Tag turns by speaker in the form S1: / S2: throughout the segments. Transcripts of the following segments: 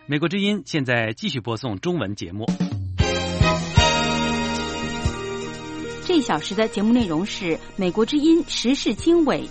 S1: 美国之音现在继续播送中文节目。
S2: 这一小时的节目内容是美国之音时事经纬。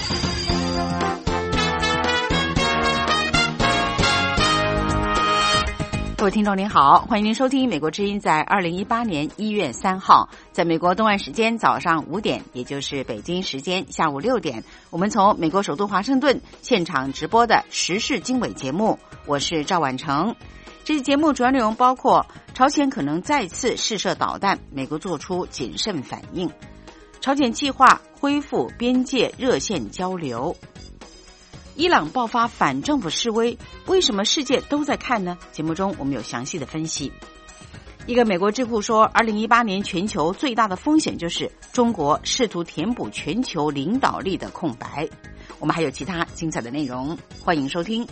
S2: 各位听众您好，欢迎您收听美国之音在2018年1月3号，在美国东岸时间早上5点，也就是北京时间下午6点，我们从美国首都华盛顿现场直播的时事经纬节目，我是赵婉成。这期节目主要内容包括：朝鲜可能再次试射导弹，美国做出谨慎反应；朝鲜计划恢复边界热线交流；伊朗爆发反政府示威，为什么世界都在看呢？节目中我们有详细的分析。一个美国智库说，2018年全球最大的风险就是中国试图填补全球领导力的空白。我们还有其他精彩的内容，欢迎收听。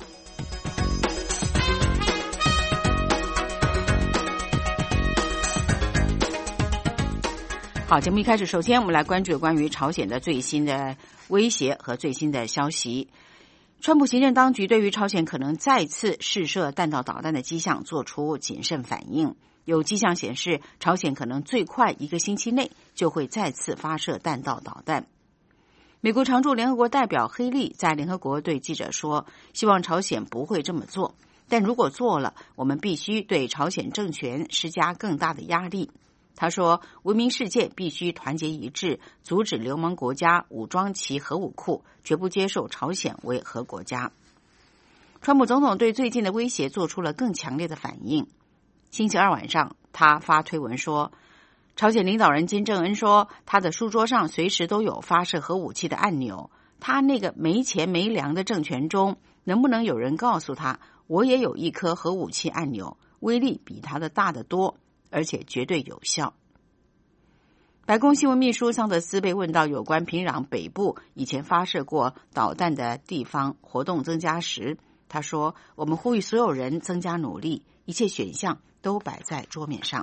S2: 好，节目一开始，首先我们来关注关于朝鲜的最新的威胁和最新的消息。川普行政当局对于朝鲜可能再次试射弹道导弹的迹象做出谨慎反应，有迹象显示朝鲜可能最快1个星期内就会再次发射弹道导弹。美国常驻联合国代表黑利在联合国对记者说，希望朝鲜不会这么做，但如果做了，我们必须对朝鲜政权施加更大的压力。他说，文明世界必须团结一致，阻止流氓国家武装其核武库，绝不接受朝鲜为核国家。川普总统对最近的威胁做出了更强烈的反应。星期二晚上，他发推文说，朝鲜领导人金正恩说，他的书桌上随时都有发射核武器的按钮，他那个没钱没粮的政权中，能不能有人告诉他，我也有一颗核武器按钮，威力比他的大得多，而且绝对有效。白宫新闻秘书桑德斯被问到有关平壤北部以前发射过导弹的地方活动增加时，他说，我们呼吁所有人增加努力，一切选项都摆在桌面上。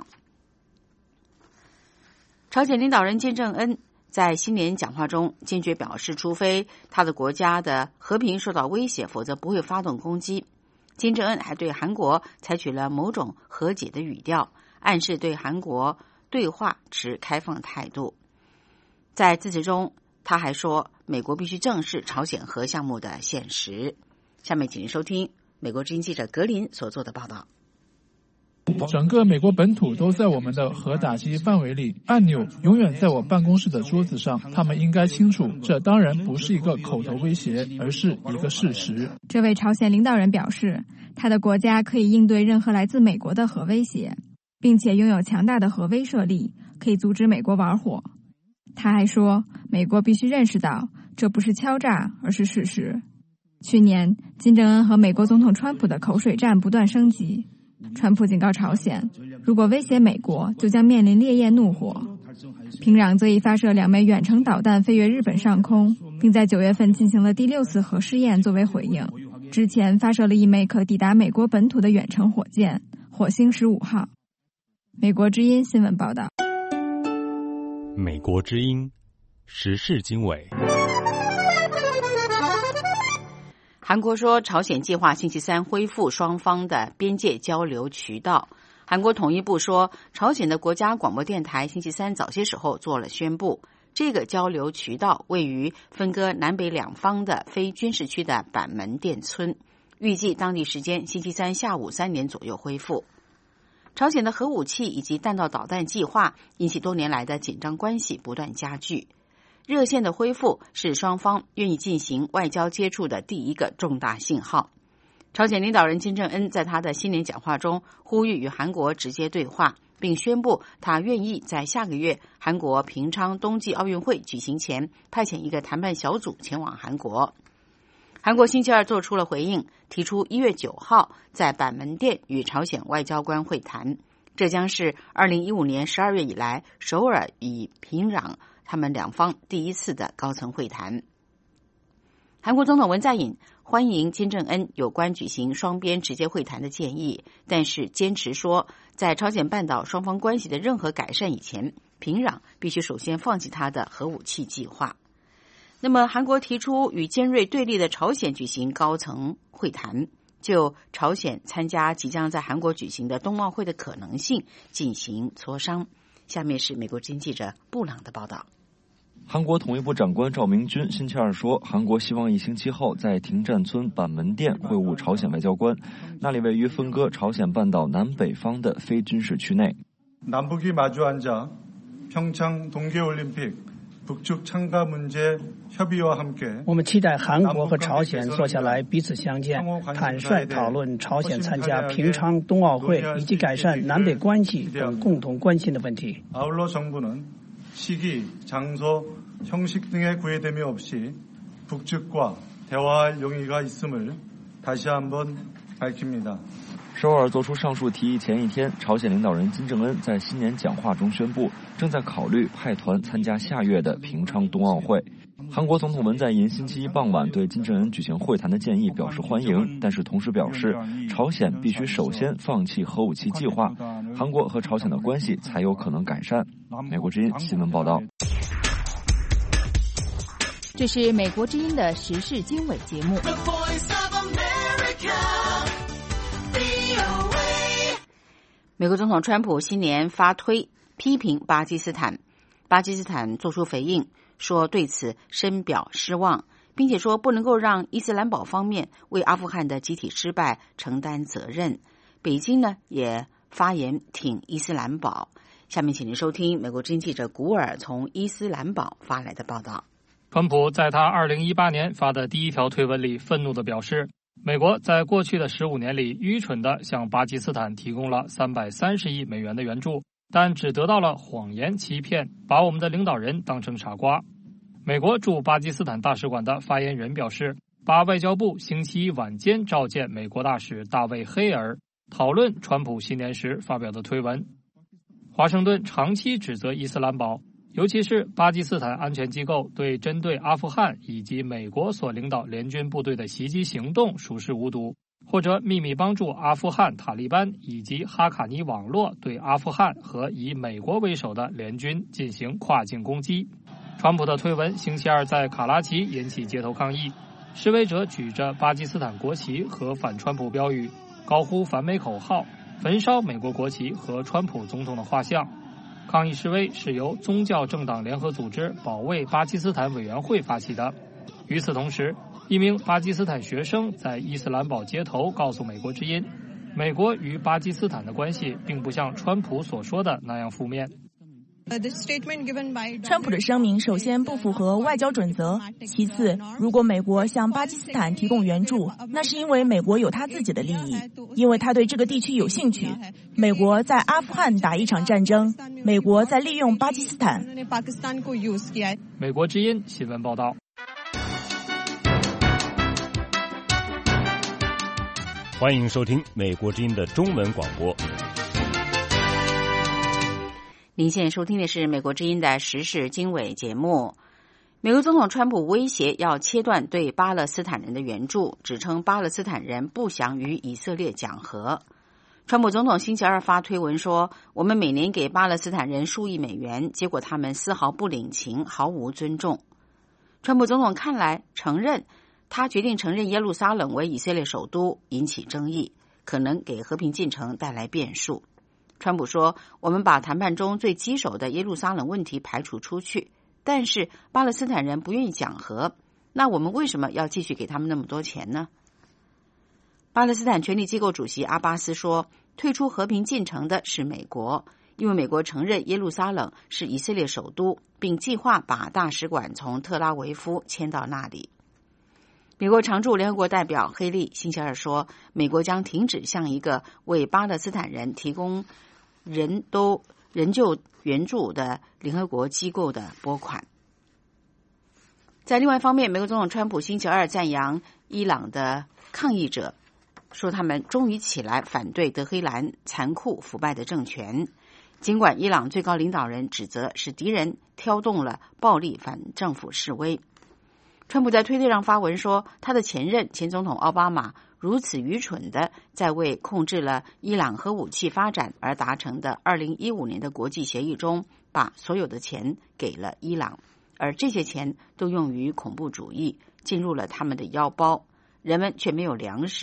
S2: 朝鲜领导人金正恩在新年讲话中坚决表示，除非他的国家的和平受到威胁，否则不会发动攻击。金正恩还对韩国采取了某种和解的语调，暗示对韩国对话持开放态度。在致辞中，他还说，美国必须正视朝鲜核项目的现实。下面请您收听美国之音记者格林所做的报道。
S3: 整个美国本土都在我们的核打击范围里，按钮永远在我办公室的桌子上，他们应该清楚，这当然不是一个口头威胁，而是一个事实。
S4: 这位朝鲜领导人表示，他的国家可以应对任何来自美国的核威胁，并且拥有强大的核威慑力，可以阻止美国玩火。他还说，美国必须认识到，这不是敲诈，而是事实。去年，金正恩和美国总统川普的口水战不断升级。川普警告朝鲜，如果威胁美国，就将面临烈焰怒火。平壤则以发射2枚远程导弹飞越日本上空，并在9月份进行了第6次核试验作为回应。之前发射了1枚可抵达美国本土的远程火箭火星15号。美国之音新闻报道。
S1: 美国之音时事经纬。
S2: 韩国说，朝鲜计划星期三恢复双方的边界交流渠道。韩国统一部说，朝鲜的国家广播电台星期三早些时候做了宣布，这个交流渠道位于分割南北两方的非军事区的板门店村，预计当地时间星期三下午3点左右恢复。朝鲜的核武器以及弹道导弹计划引起多年来的紧张关系不断加剧。热线的恢复是双方愿意进行外交接触的第一个重大信号。朝鲜领导人金正恩在他的新年讲话中呼吁与韩国直接对话，并宣布他愿意在下个月韩国平昌冬季奥运会举行前派遣一个谈判小组前往韩国。韩国星期二做出了回应，提出1月9号在板门店与朝鲜外交官会谈，这将是2015年12月以来首尔与平壤他们两方第一次的高层会谈。韩国总统文在寅欢迎金正恩有关举行双边直接会谈的建议，但是坚持说，在朝鲜半岛双方关系的任何改善以前，平壤必须首先放弃他的核武器计划。那么，韩国提出与尖锐对立的朝鲜举行高层会谈， 就朝鲜参加即将在韩国举行的冬奥会的可能性进行磋商。下面是美国之音记者布朗的报道。
S5: 韩国统一部长官赵明君星期二说，韩国希望1星期后在停战村板门店会晤朝鲜外交官，那里位于分割朝鲜半岛南北方的非军事区内。
S6: 남북이 마주 앉아 평창 동계올림픽 북측 참가 문제 협의와 함께，
S7: 我们期待韩国和朝鲜坐下来彼此相见，坦率讨论朝鲜参加平昌冬奥会以及改善南北关系等共同关心的问题。
S6: 아울러 정부는 시기, 장소, 형식 등의 구애됨이 없이 북측과 대화할 용의가 있음을 다시 한번 밝힙니다。
S5: 首尔做出上述提议前一天，朝鲜领导人金正恩在新年讲话中宣布，正在考虑派团参加下月的平昌冬奥会。韩国总统文在寅星期一傍晚对金正恩举行会谈的建议表示欢迎，但是同时表示，朝鲜必须首先放弃核武器计划，韩国和朝鲜的关系才有可能改善。美国之音新闻报道。
S8: 这是美国之音的时事经纬节目。
S2: 美国总统川普新年发推批评巴基斯坦，巴基斯坦作出回应，说对此深表失望，并且说不能够让伊斯兰堡方面为阿富汗的集体失败承担责任。北京呢也发言挺伊斯兰堡。下面请您收听美国之音记者古尔从伊斯兰堡发来的报道。
S9: 川普在他2018年发的第一条推文里愤怒地表示，美国在过去的15年里愚蠢地向巴基斯坦提供了330亿美元的援助，但只得到了谎言欺骗，把我们的领导人当成傻瓜。美国驻巴基斯坦大使馆的发言人表示，把外交部星期一晚间召见美国大使大卫·黑尔，讨论川普新年时发表的推文。华盛顿长期指责伊斯兰堡，尤其是巴基斯坦安全机构对针对阿富汗以及美国所领导联军部队的袭击行动熟视无睹，或者秘密帮助阿富汗塔利班以及哈卡尼网络对阿富汗和以美国为首的联军进行跨境攻击。川普的推文星期二在卡拉奇引起街头抗议，示威者举着巴基斯坦国旗和反川普标语，高呼反美口号，焚烧美国国旗和川普总统的画像。抗议示威是由宗教政党联合组织保卫巴基斯坦委员会发起的。与此同时，一名巴基斯坦学生在伊斯兰堡街头告诉美国之音，美国与巴基斯坦的关系并不像川普所说的那样负面。
S10: 川普的声明首先不符合外交准则，其次，如果美国向巴基斯坦提供援助，那是因为美国有他自己的利益，因为他对这个地区有兴趣。美国在阿富汗打一场战争，美国在利用巴基斯坦。
S9: 美国之音新闻报道。
S1: 欢迎收听美国之音的中文广播。
S2: 您现在收听的是美国之音的时事经纬节目。美国总统川普威胁要切断对巴勒斯坦人的援助，指称巴勒斯坦人不想与以色列讲和。川普总统星期二发推文说，我们每年给巴勒斯坦人数亿美元，结果他们丝毫不领情，毫无尊重。川普总统看来他决定承认耶路撒冷为以色列首都，引起争议，可能给和平进程带来变数。川普说，我们把谈判中最棘手的耶路撒冷问题排除出去，但是巴勒斯坦人不愿意讲和，那我们为什么要继续给他们那么多钱呢？巴勒斯坦权力机构主席阿巴斯说，退出和平进程的是美国，因为美国承认耶路撒冷是以色列首都，并计划把大使馆从特拉维夫迁到那里。美国常驻联合国代表黑利星期二说，美国将停止向一个为巴勒斯坦人提供人救援助的联合国机构的拨款。在另外一方面，美国总统川普星期二赞扬伊朗的抗议者，说他们终于起来反对德黑兰残酷腐败的政权，尽管伊朗最高领导人指责是敌人挑动了暴力反政府示威。川普在推特上发文说，他的前总统奥巴马如此愚蠢的在为控制了伊朗核武器发展而达成的2015年的国际协议中，把所有的钱给了伊朗，而这些钱都用于恐怖主义，进入了他们的腰包，人们却没有粮食，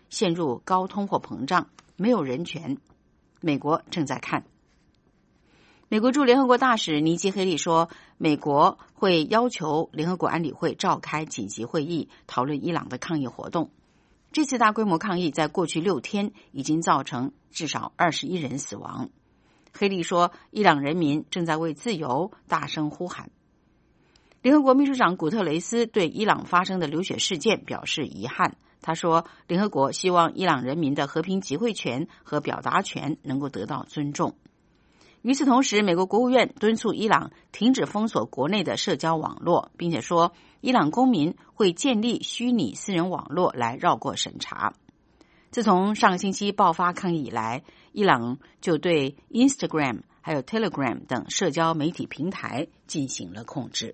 S2: 陷入高通货膨胀，没有人权。美国正在看。美国驻联合国大使尼基·黑利说，美国会要求联合国安理会召开紧急会议，讨论伊朗的抗议活动。这次大规模抗议在过去6天已经造成至少21人死亡。黑利说，伊朗人民正在为自由大声呼喊。联合国秘书长古特雷斯对伊朗发生的流血事件表示遗憾。他说，联合国希望伊朗人民的和平集会权和表达权能够得到尊重。与此同时，美国国务院敦促伊朗停止封锁国内的社交网络，并且说伊朗公民会建立虚拟私人网络来绕过审查。自从上个星期爆发抗议以来，伊朗就对 Instagram 还有 Telegram 等社交媒体平台进行了控制。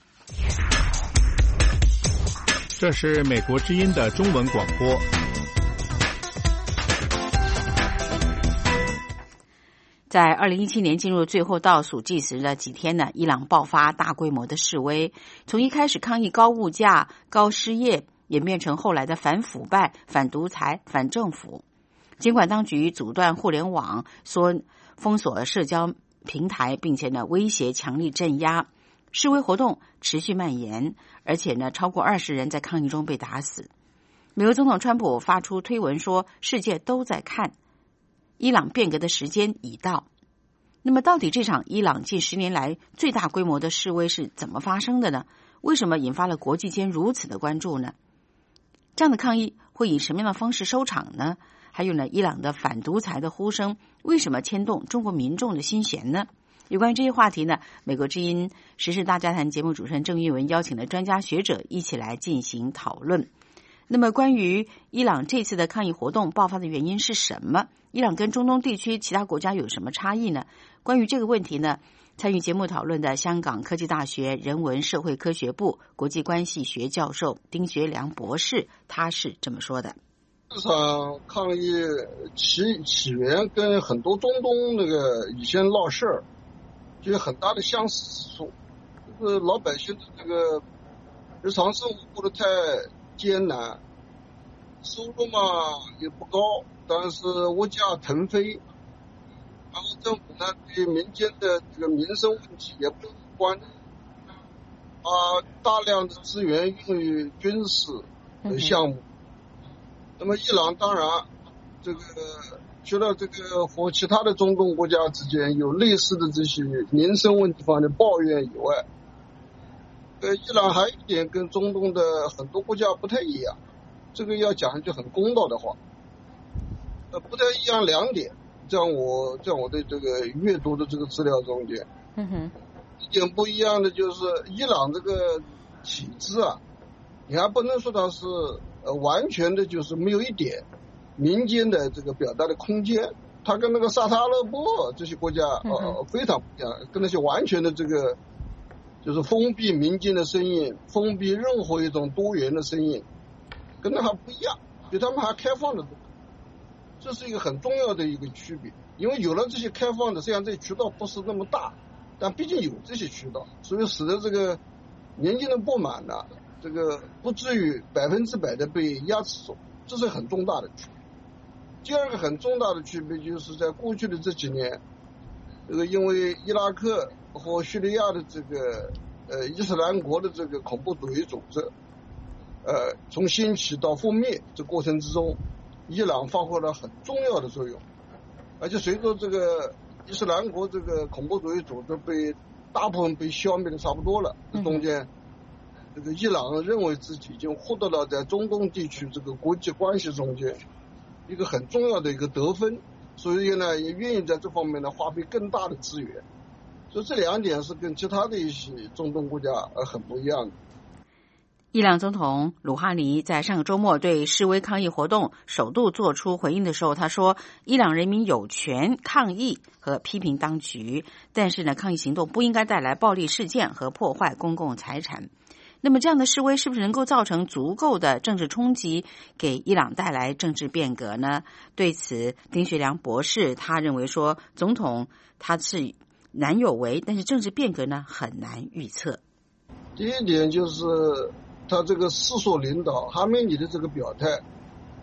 S1: 这是美国之音的中文广播。
S2: 在2017年进入最后倒数计时的几天呢，伊朗爆发大规模的示威，从一开始抗议高物价、高失业，演变成后来的反腐败、反独裁、反政府。尽管当局阻断互联网、封锁社交平台，并且呢威胁强力镇压，示威活动持续蔓延，而且呢超过20人在抗议中被打死。美国总统川普发出推文说，世界都在看，伊朗变革的时间已到。那么到底这场伊朗近10年来最大规模的示威是怎么发生的呢？为什么引发了国际间如此的关注呢？这样的抗议会以什么样的方式收场呢？还有呢，伊朗的反独裁的呼声为什么牵动中国民众的心弦呢？有关于这些话题呢，美国之音时事大家谈节目主持人郑玉文邀请了专家学者一起来进行讨论。那么关于伊朗这次的抗议活动爆发的原因是什么？伊朗跟中东地区其他国家有什么差异呢？关于这个问题呢，参与节目讨论的香港科技大学人文社会科学部国际关系学教授丁学良博士，他是这么说的。
S11: 这场抗议起源跟很多中东那个以前闹事儿就有很大的相似之处，就是老百姓的这个日常生活过得太艰难，收入嘛也不高，但是物价腾飞，然后政府呢对民间的这个民生问题也不关，大量的资源用于军事的项目。那么伊朗当然这个除了这个和其他的中东国家之间有类似的这些民生问题方面的抱怨以外，伊朗还有一点跟中东的很多国家不太一样，这个要讲一句很公道的话，不太一样2点，在我的这个阅读的这个资料中间，一点不一样的就是伊朗这个体制啊，你还不能说它是完全的就是没有一点民间的这个表达的空间，它跟那个沙特阿拉伯这些国家非常不一样，跟那些完全的这个就是封闭民间的声音，封闭任何一种多元的声音，跟那还不一样，比他们还开放的多。这是一个很重要的一个区别，因为有了这些开放的，虽然这些渠道不是那么大，但毕竟有这些渠道，所以使得这个民间的不满呢，这个不至于100%的被压制住，这是很重大的区别。第二个很重大的区别就是在过去的这几年，这个因为伊拉克和叙利亚的这个伊斯兰国的这个恐怖主义组织从兴起到覆灭这过程之中，伊朗发挥了很重要的作用，而且随着这个伊斯兰国这个恐怖主义组织大部分被消灭的差不多了，这中间这个伊朗认为自己已经获得了在中东地区这个国际关系中间一个很重要的一个得分，所以呢也愿意在这方面呢花费更大的资源，所以这2点是跟其他的一些中东国家很不一样的。
S2: 伊朗总统鲁哈尼在上个周末对示威抗议活动首度做出回应的时候，他说伊朗人民有权抗议和批评当局，但是呢抗议行动不应该带来暴力事件和破坏公共财产。那么这样的示威是不是能够造成足够的政治冲击，给伊朗带来政治变革呢？对此丁学良博士他认为说，总统他是难有为，但是政治变革呢很难预测。
S11: 第一点就是他这个世俗领导哈梅尼的这个表态，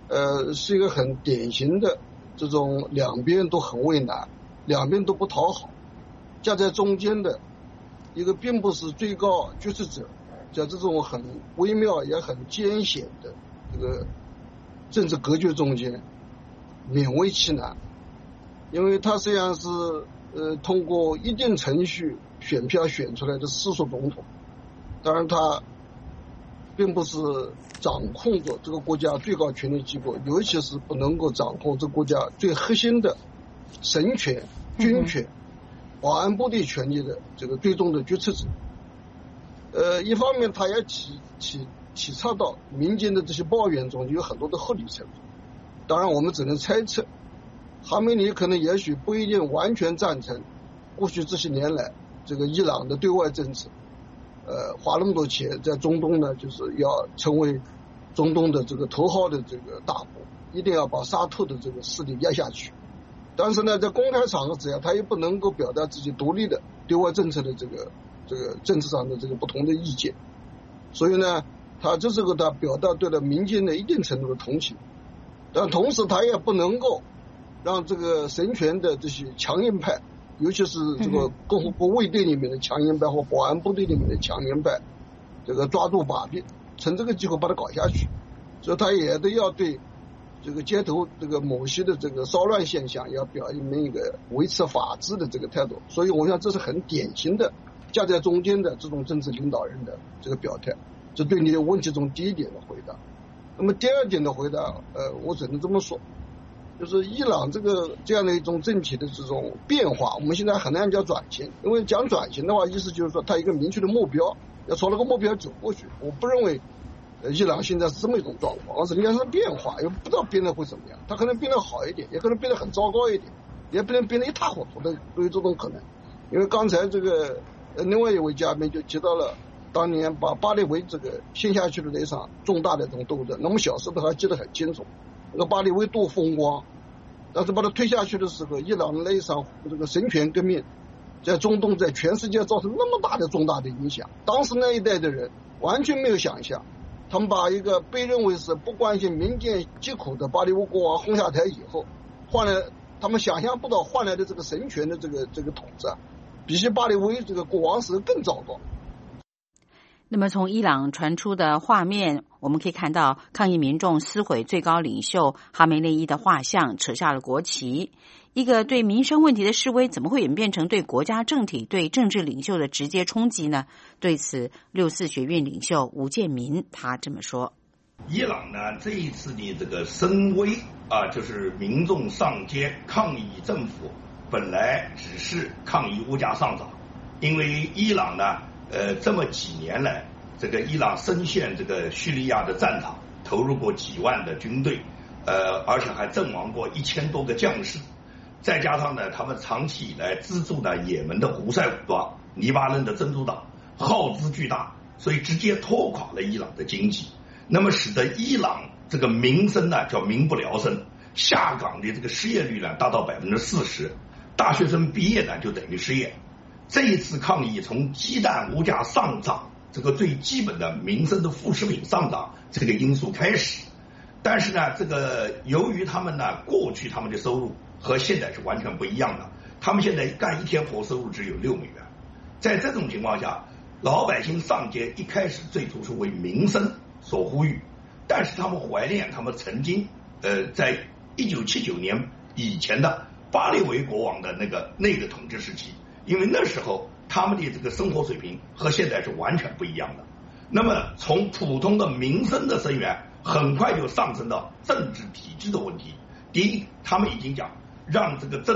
S11: 是一个很典型的这种两边都很为难，两边都不讨好，夹在中间的一个并不是最高决策者，在这种很微妙也很艰险的这个政治格局中间勉为其难。因为他虽然是通过一定程序选票选出来的世俗总统，当然他并不是掌控着这个国家最高权力机构，尤其是不能够掌控这个国家最核心的神权、军权、保安部队权力的这个最终的决策者。一方面他也体察到民间的这些抱怨中有很多的合理成分，当然我们只能猜测，哈梅尼可能也许不一定完全赞成过去这些年来这个伊朗的对外政策，花那么多钱在中东呢，就是要成为中东的这个头号的这个大国，一定要把沙特的这个势力压下去。但是呢，在公开场合之下，他也不能够表达自己独立的对外政策的这个政治上的这个不同的意见，所以呢，他这是个他表达对了民间的一定程度的同情，但同时他也不能够让这个神权的这些强硬派，尤其是这个共和国卫队里面的强硬派或保安部队里面的强硬派，这个抓住把柄，趁这个机会把它搞下去。所以他也都要对这个街头这个某些的这个骚乱现象要表明一个维持法治的这个态度。所以我想这是很典型的夹在中间的这种政治领导人的这个表态。这对你的问题中第一点的回答。那么第二点的回答，我只能这么说，就是伊朗这样的一种整体的这种变化，我们现在很难讲转型，因为讲转型的话，意思就是说它一个明确的目标，要朝那个目标走过去。我不认为伊朗现在是这么一种状况，而是应该是变化，也不知道变得会怎么样，它可能变得好一点，也可能变得很糟糕一点，也可能变得一塌糊涂的，都有这种可能。因为刚才这个另外一位嘉宾就提到了当年把巴列维这个陷下去的那场重大的这种斗争，那我们小时候还记得很清楚，那个巴列维多风光，但是把它推下去的时候，伊朗的那一场这个神权革命在中东在全世界造成那么大的重大的影响，当时那一代的人完全没有想象，他们把一个被认为是不关心民间疾苦的巴列维国王轰下台以后，换来他们想象不到换来的这个神权的这个统治，比起巴列维这个国王时更糟糕。
S2: 那么从伊朗传出的画面，我们可以看到抗议民众撕毁最高领袖哈梅内伊的画像，扯下了国旗。一个对民生问题的示威，怎么会演变成对国家政体、对政治领袖的直接冲击呢？对此，64学院领袖吴建民他这么说：
S12: 伊朗呢，这一次的这个声威就是民众上街抗议政府，本来只是抗议物价上涨，因为伊朗呢这么几年来，这个伊朗深陷这个叙利亚的战场，投入过几万的军队，而且还阵亡过1000多个将士，再加上呢，他们长期以来资助呢也门的胡塞武装、黎巴嫩的真主党，耗资巨大，所以直接拖垮了伊朗的经济。那么使得伊朗这个民生呢叫民不聊生，下岗的这个失业率呢达到40%，大学生毕业呢就等于失业。这一次抗议从鸡蛋物价上涨这个最基本的民生的副食品上涨这个因素开始，但是呢，这个由于他们呢过去他们的收入和现在是完全不一样的，他们现在干1天活收入只有6美元，在这种情况下，老百姓上街一开始最初是为民生所呼吁，但是他们怀念他们曾经在1979年以前的巴列维国王的那个统治时期，因为那时候他们的这个生活水平和现在是完全不一样的。那么从普通的民生的声援很快就上升到政治体制的问题。第一，他们已经讲让这个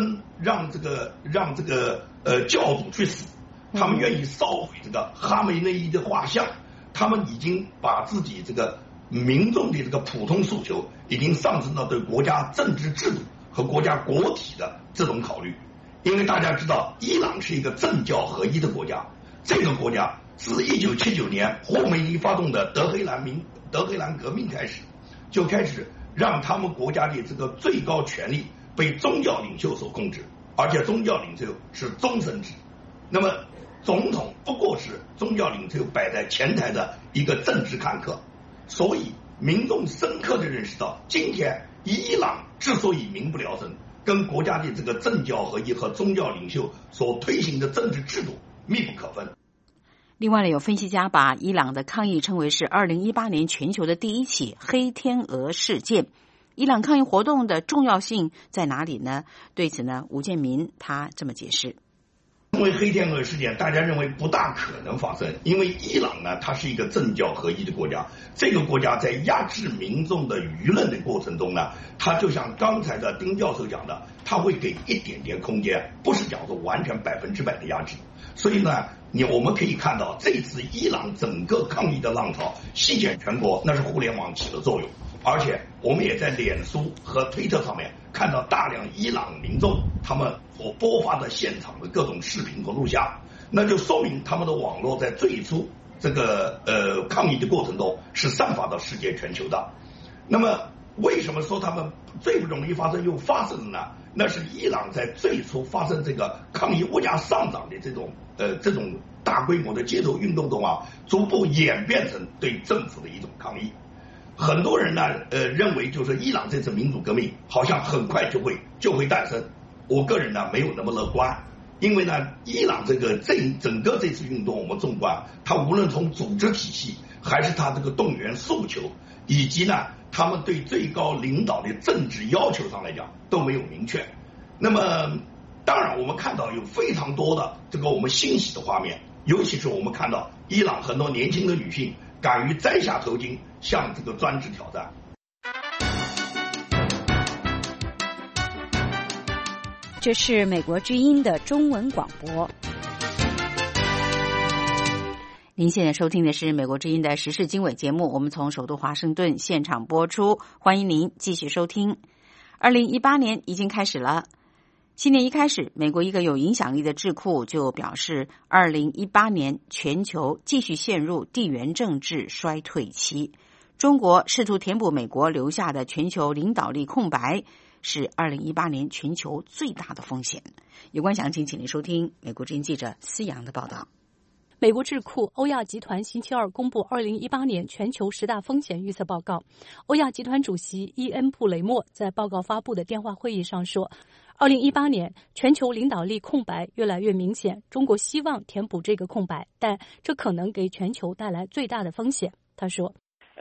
S12: 教主去死，他们愿意烧毁这个哈梅内伊的画像，他们已经把自己这个民众的这个普通诉求已经上升到对国家政治制度和国家国体的这种考虑。因为大家知道伊朗是一个政教合一的国家，这个国家自1979年霍梅尼发动的德黑兰革命开始，就开始让他们国家的这个最高权力被宗教领袖所控制，而且宗教领袖是终身制。那么总统不过是宗教领袖摆在前台的一个政治看客，所以民众深刻地认识到，今天伊朗之所以民不聊生，跟国家的这个政教合一和宗教领袖所推行的政治制度密不可分。
S2: 另外呢，有分析家把伊朗的抗议称为是2018年全球的第一起黑天鹅事件。伊朗抗议活动的重要性在哪里呢？对此呢，吴建民他这么解释。
S12: 因为黑天鹅事件，大家认为不大可能发生，因为伊朗呢，它是一个政教合一的国家，这个国家在压制民众的舆论的过程中呢，它就像刚才的丁教授讲的，它会给一点点空间，不是讲说完全100%的压制。所以呢，我们可以看到，这次伊朗整个抗议的浪潮席卷全国，那是互联网起的作用。而且我们也在脸书和推特上面看到大量伊朗民众他们所播发的现场的各种视频和录像，那就说明他们的网络在最初这个抗议的过程中是散发到世界全球的。那么为什么说他们最不容易发生又发生了呢？那是伊朗在最初发生这个抗议物价上涨的这种大规模的街头运动中啊，逐步演变成对政府的一种抗议。很多人呢，认为就是伊朗这次民主革命好像很快就会诞生。我个人呢没有那么乐观，因为呢，伊朗整个这次运动，我们纵观，它无论从组织体系，还是它这个动员诉求，以及呢，他们对最高领导的政治要求上来讲都没有明确。那么，当然我们看到有非常多的这个我们欣喜的画面，尤其是我们看到伊朗很多年轻的女性敢于摘下头巾，向这个专制挑战。
S13: 这是美国之音的中文广播。
S2: 您现在收听的是美国之音的时事经纬节目，我们从首都华盛顿现场播出，欢迎您继续收听。2018年已经开始了，新年一开始，美国一个有影响力的智库就表示，2018年全球继续陷入地缘政治衰退期。中国试图填补美国留下的全球领导力空白，是2018年全球最大的风险。有关详情，请您收听美国之音记者思阳的报道。
S14: 美国智库欧亚集团星期二公布2018年全球10大风险预测报告。欧亚集团主席伊恩·布雷默在报告发布的电话会议上说，2018年全球领导力空白越来越明显，中国希望填补这个空白，但这可能给全球带来最大的风险。他说，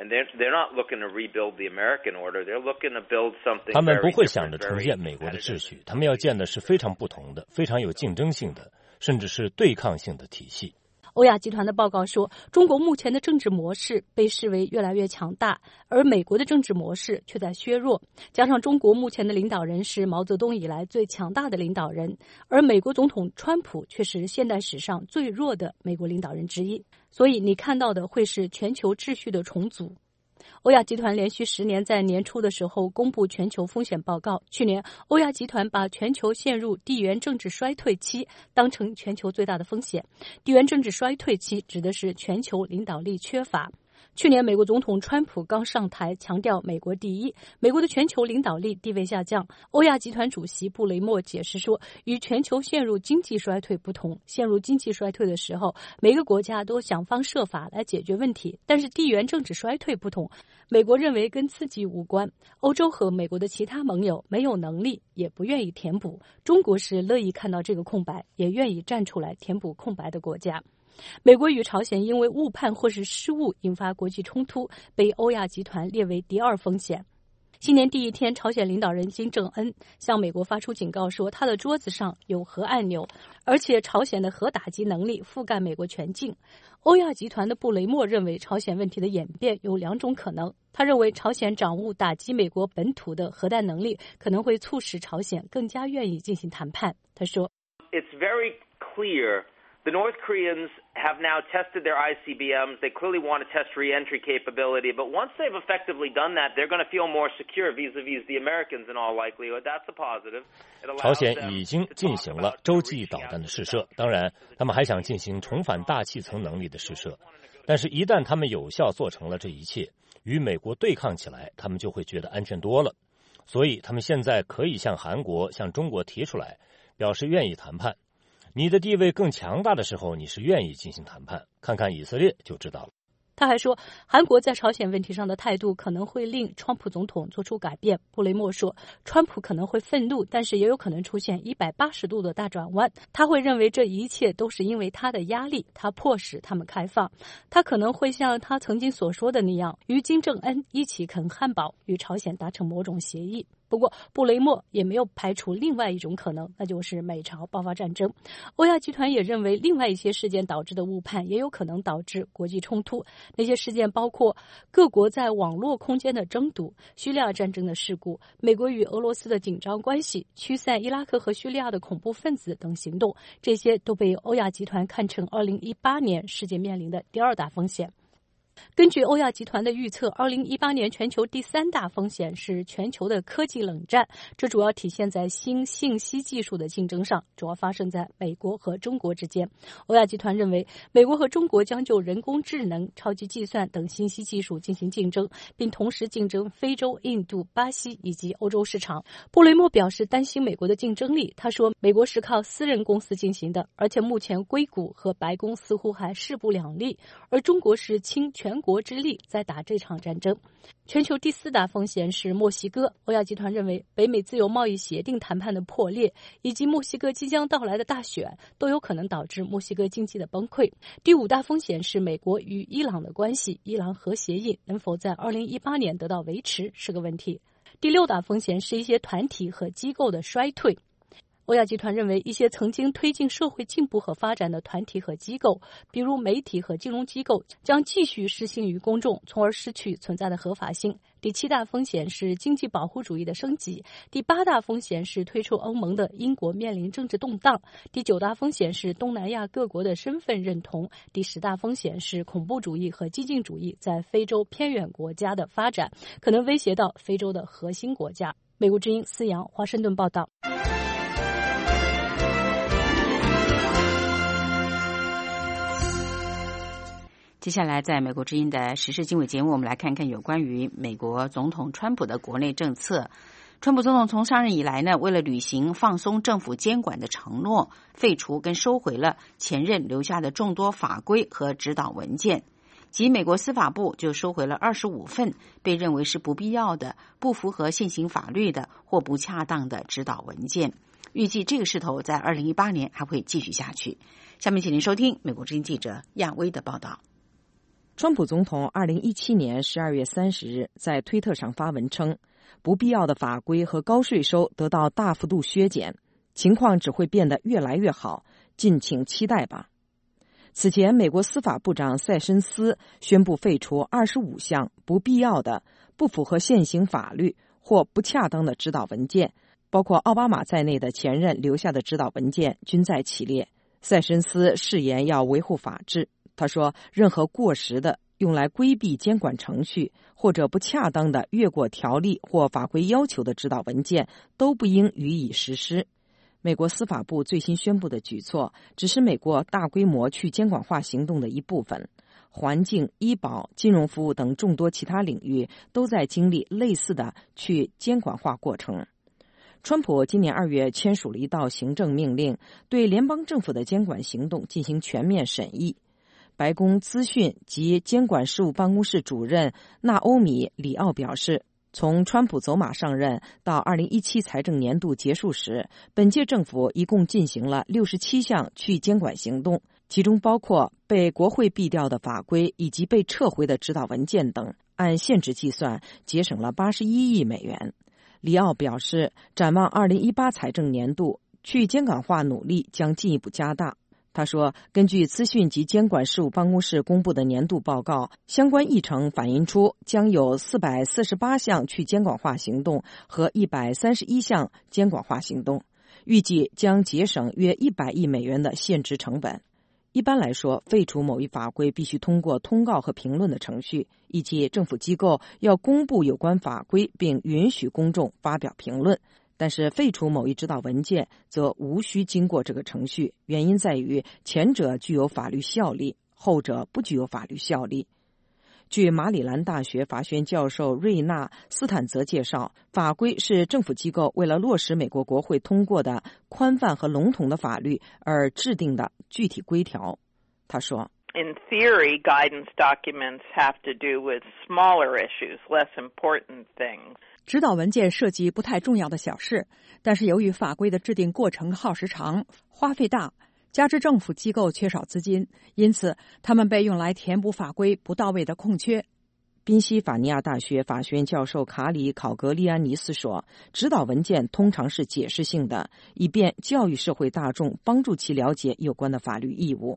S15: 他们不会想着重建美国的秩序，他们要建的是非常不同的、非常有竞争性的，甚至是对抗性的体系。
S14: 欧亚集团的报告说，中国目前的政治模式被视为越来越强大，而美国的政治模式却在削弱。加上中国目前的领导人是毛泽东以来最强大的领导人，而美国总统川普却是现代史上最弱的美国领导人之一。所以你看到的会是全球秩序的重组。欧亚集团连续10年在年初的时候公布全球风险报告。去年，欧亚集团把全球陷入地缘政治衰退期当成全球最大的风险。地缘政治衰退期指的是全球领导力缺乏。去年美国总统川普刚上台，强调美国第一，美国的全球领导力地位下降。欧亚集团主席布雷默解释说，与全球陷入经济衰退不同，陷入经济衰退的时候，每个国家都想方设法来解决问题，但是地缘政治衰退不同，美国认为跟自己无关，欧洲和美国的其他盟友没有能力，也不愿意填补。中国是乐意看到这个空白，也愿意站出来填补空白的国家。美国与朝鲜因为误判或是失误引发国际冲突，被欧亚集团列为第2风险。新年第一天，朝鲜领导人金正恩向美国发出警告说，他的桌子上有核按钮，而且朝鲜的核打击能力覆盖美国全境。欧亚集团的布雷默认为，朝鲜问题的演变有2种可能。他认为，朝鲜掌握打击美国本土的核弹能力，可能会促使朝鲜更加愿意进行谈判。他说
S16: ，It's very clear.The North Koreans have now tested their ICBMs. They clearly want to test re-entry capability. But once they've effectively done that, they're going to feel more secure vis-a-vis the Americans in all likelihood. That's a positive.
S15: 朝鲜已经进行了洲际导弹的试射，当然，他们还想进行重返大气层能力的试射。但是，一旦他们有效做成了这一切，与美国对抗起来，他们就会觉得安全多了。所以，他们现在可以向韩国、向中国提出来，表示愿意谈判。你的地位更强大的时候，你是愿意进行谈判，看看以色列就知道了。
S14: 他还说，韩国在朝鲜问题上的态度可能会令川普总统做出改变。布雷默说，川普可能会愤怒，但是也有可能出现180度的大转弯。他会认为这一切都是因为他的压力，他迫使他们开放。他可能会像他曾经所说的那样，与金正恩一起啃汉堡，与朝鲜达成某种协议。不过，布雷默也没有排除另外一种可能，那就是美朝爆发战争。欧亚集团也认为，另外一些事件导致的误判也有可能导致国际冲突。那些事件包括各国在网络空间的争夺、叙利亚战争的事故、美国与俄罗斯的紧张关系、驱散伊拉克和叙利亚的恐怖分子等行动，这些都被欧亚集团看成2018年世界面临的第2大风险。根据欧亚集团的预测，2018年全球第3大风险是全球的科技冷战，这主要体现在新信息技术的竞争上，主要发生在美国和中国之间。欧亚集团认为，美国和中国将就人工智能、超级计算等信息技术进行竞争，并同时竞争非洲、印度、巴西以及欧洲市场。布雷默表示担心美国的竞争力，他说，美国是靠私人公司进行的，而且目前硅谷和白宫似乎还势不两立，而中国是倾全国之力在打这场战争。全球第4大风险是墨西哥。欧亚集团认为，北美自由贸易协定谈判的破裂以及墨西哥即将到来的大选都有可能导致墨西哥经济的崩溃。第5大风险是美国与伊朗的关系，伊朗核协议能否在2018年得到维持是个问题。第6大风险是一些团体和机构的衰退。欧亚集团认为，一些曾经推进社会进步和发展的团体和机构，比如媒体和金融机构，将继续失信于公众，从而失去存在的合法性。第7大风险是经济保护主义的升级。第8大风险是退出欧盟的英国面临政治动荡。第9大风险是东南亚各国的身份认同。第10大风险是恐怖主义和激进主义在非洲偏远国家的发展，可能威胁到非洲的核心国家。美国之音思阳，华盛顿报道。
S2: 接下来，在美国之音的时事经纬节目，我们来看看有关于美国总统川普的国内政策。川普总统从上任以来呢，为了履行放松政府监管的承诺，废除跟收回了前任留下的众多法规和指导文件。即美国司法部就收回了25份被认为是不必要的、不符合现行法律的或不恰当的指导文件。预计这个势头在2018年还会继续下去。下面请您收听美国之音记者亚威的报道。
S17: 川普总统2017年12月30日在推特上发文称，不必要的法规和高税收得到大幅度削减，情况只会变得越来越好，敬请期待吧。此前，美国司法部长塞申斯宣布废除25项不必要的、不符合现行法律或不恰当的指导文件，包括奥巴马在内的前任留下的指导文件均在其列。塞申斯誓言要维护法治。他说，任何过时的、用来规避监管程序或者不恰当的越过条例或法规要求的指导文件都不应予以实施。美国司法部最新宣布的举措只是美国大规模去监管化行动的一部分，环境、医保、金融服务等众多其他领域都在经历类似的去监管化过程。川普今年2月签署了一道行政命令，对联邦政府的监管行动进行全面审议。白宫资讯及监管事务办公室主任纳欧米·里奥表示，从川普走马上任到2017财政年度结束时，本届政府一共进行了67项去监管行动，其中包括被国会毙掉的法规以及被撤回的指导文件等，按现值计算节省了81亿美元。里奥表示，展望2018财政年度，去监管化努力将进一步加大。他说，根据资讯及监管事务办公室公布的年度报告，相关议程反映出将有448项去监管化行动和131项监管化行动，预计将节省约100亿美元的现值成本。一般来说，废除某一法规必须通过通告和评论的程序，以及政府机构要公布有关法规并允许公众发表评论。但是废除某一指导文件则无需经过这个程序，原因在于前者具有法律效力，后者不具有法律效力。据马里兰大学法学院教授瑞纳·斯坦泽介绍，法规是政府机构为了落实美国国会通过的宽泛和笼统的法律而制定的具体规条。他说
S18: In theory, guidance documents have to do with smaller issues, less important things.
S19: 指导文件涉及不太重要的小事，但是由于法规的制定过程耗时长、花费大，加之政府机构缺少资金，因此他们被用来填补法规不到位的空缺。
S17: 宾夕法尼亚大学法学院教授卡里考格利安尼斯说，指导文件通常是解释性的，以便教育社会大众，帮助其了解有关的法律义务。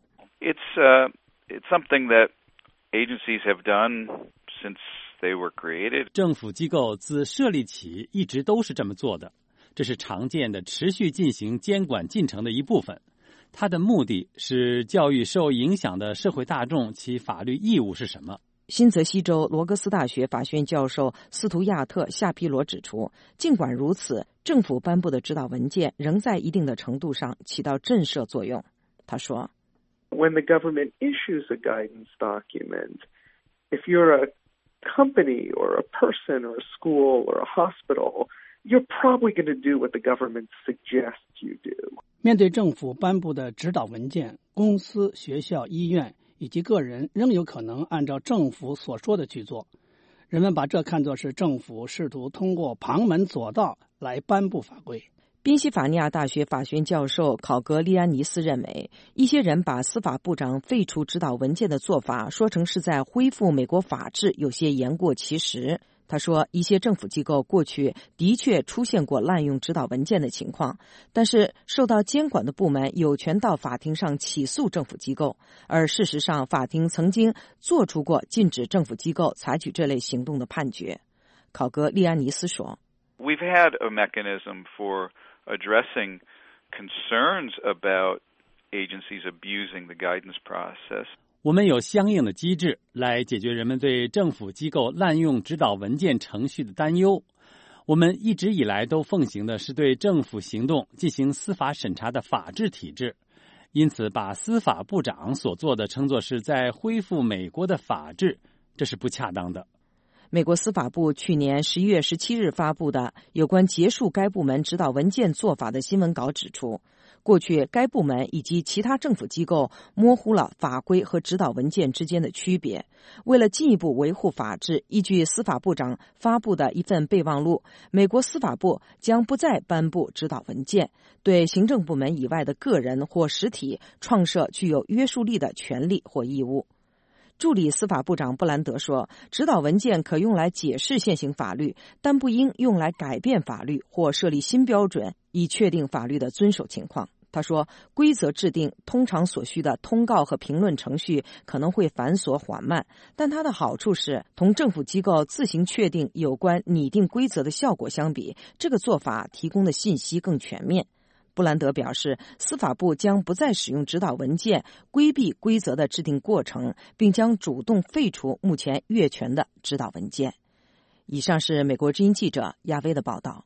S20: It's something that agencies have done since they were created.
S1: 政府机构自设立起一直都是这么做的，这是常见的持续进行监管进程的一部分。它的目的是教育受影响的社会大众其法律义务是什么。
S17: 新泽西州罗格斯大学法学院教授斯图亚特·夏皮罗指出，尽管如此，政府颁布的指导文件仍在一定的程度上起到震慑作用。他说
S21: When the government issues a guidance document, if you're a company or a person or a school or a hospital, you're probably going to do what the government suggests you do.
S7: 面对政府颁布的指导文件，公司、学校、医院以及个人仍有可能按照政府所说的去做。人们把这看作是政府试图通过旁门左道来颁布法规。
S17: 宾夕法尼亚大学法学院教授考格利安尼斯认为，一些人把司法部长废除指导文件的做法说成是在恢复美国法治，有些言过其实。他说，一些政府机构过去的确出现过滥用指导文件的情况，但是受到监管的部门有权到法庭上起诉政府机构，而事实上法庭曾经做出过禁止政府机构采取这类行动的判决。考格利安尼斯说
S20: We've had a mechanism for addressing concerns about agencies abusing the guidance process.
S1: 我们有相应的机制来解决人们对政府机构滥用指导文件程序的担忧。我们一直以来都奉行的是对政府行动进行司法审查的法治体制，因此把司法部长所做的称作是在恢复美国的法治，这是不恰当的。
S17: 美国司法部去年11月17日发布的有关结束该部门指导文件做法的新闻稿指出，过去该部门以及其他政府机构模糊了法规和指导文件之间的区别。为了进一步维护法治，依据司法部长发布的一份备忘录，美国司法部将不再颁布指导文件，对行政部门以外的个人或实体创设具有约束力的权利或义务。助理司法部长布兰德说，指导文件可用来解释现行法律，但不应用来改变法律或设立新标准，以确定法律的遵守情况。他说，规则制定通常所需的通告和评论程序可能会繁琐缓慢，但它的好处是，同政府机构自行确定有关拟定规则的效果相比，这个做法提供的信息更全面。布兰德表示，司法部将不再使用指导文件规避规则的制定过程，并将主动废除目前越权的指导文件。以上是美国之音记者亚薇的报道。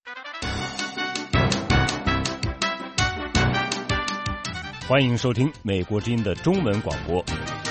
S15: 欢迎收听美国之音的中文广播。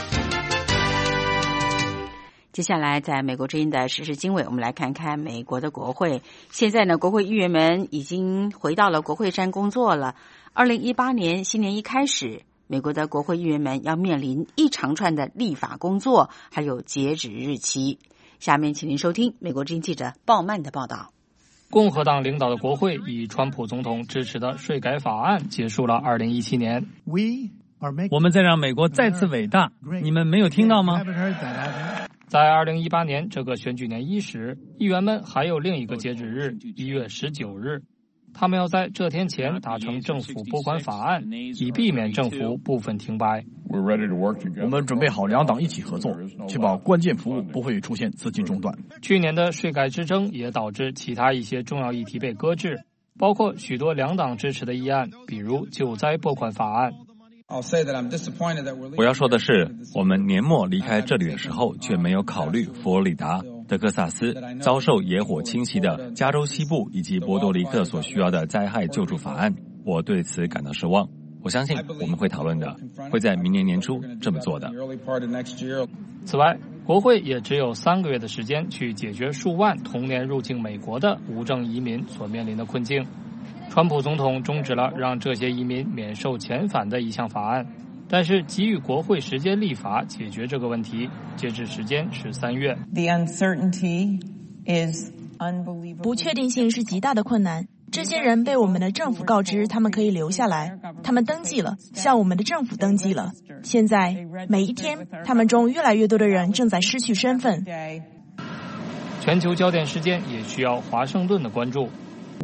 S2: 接下来在美国之音的时事经纬，我们来看看美国的国会。现在呢，国会议员们已经回到了国会山工作了。2018年新年一开始，美国的国会议员们要面临一长串的立法工作，还有截止日期。下面请您收听美国之音记者鲍曼的报道。
S9: 共和党领导的国会以川普总统支持的税改法案结束了2017年。
S22: 我们在让美国再次伟大，你们没有听到吗？
S9: 在2018年这个选举年伊始，议员们还有另一个截止日，1月19日。他们要在这天前达成政府拨款法案，以避免政府部分停摆。
S23: 我们准备好两党一起合作，确保关键服务不会出现资金中断。
S9: 去年的税改之争也导致其他一些重要议题被搁置，包括许多两党支持的议案，比如救灾拨款法案。
S24: 我要说的是，我们年末离开这里的时候，却没有考虑佛罗里达、德克萨斯遭受野火侵袭的加州西部以及波多黎各所需要的灾害救助法案。我对此感到失望。我相信我们会讨论的，会在明年年初这么做的。
S9: 此外，国会也只有3个月的时间去解决数万同年入境美国的无证移民所面临的困境。川普总统终止了让这些移民免受遣返的一项法案， 但是给予国会时间立法解决这个问题，截止时间是3月。
S10: 不确定性是极大的困难。这些人被我们的政府告知他们可以留下来，他们登记了，向我们的政府登记了。现在每一天，他们中越来越多的人正在失去身份。
S9: 全球焦点事件也需要华盛顿的关注。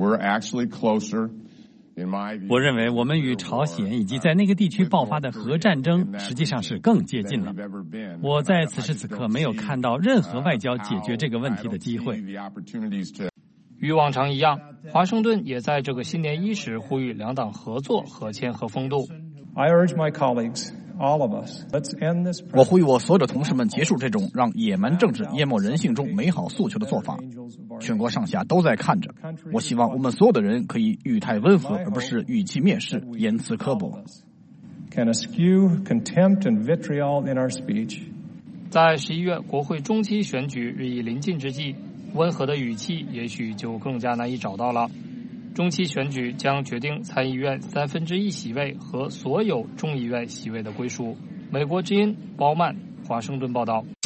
S1: 我认为我们与朝鲜以及在那个地区爆发的核战争实际上是更接近了。我在此时此刻没有看到任何外交解决这个问题的机会。
S9: 与往常一样，华盛顿也在这个新年伊始呼吁两党合作和签核风度。
S23: 我呼吁我所有的同事们结束这种让野蛮政治淹没人性中美好诉求的做法。全国上下都在看着，我希望我们所有的人可以语态温和，而不是语气蔑视、言辞刻薄。
S9: 在11月国会中期选举日益临近之际，温和的语气也许就更加难以找到了。中期选举将决定参议院1/3席位和所有众议院席位的归属。美国之音包曼华盛顿报道。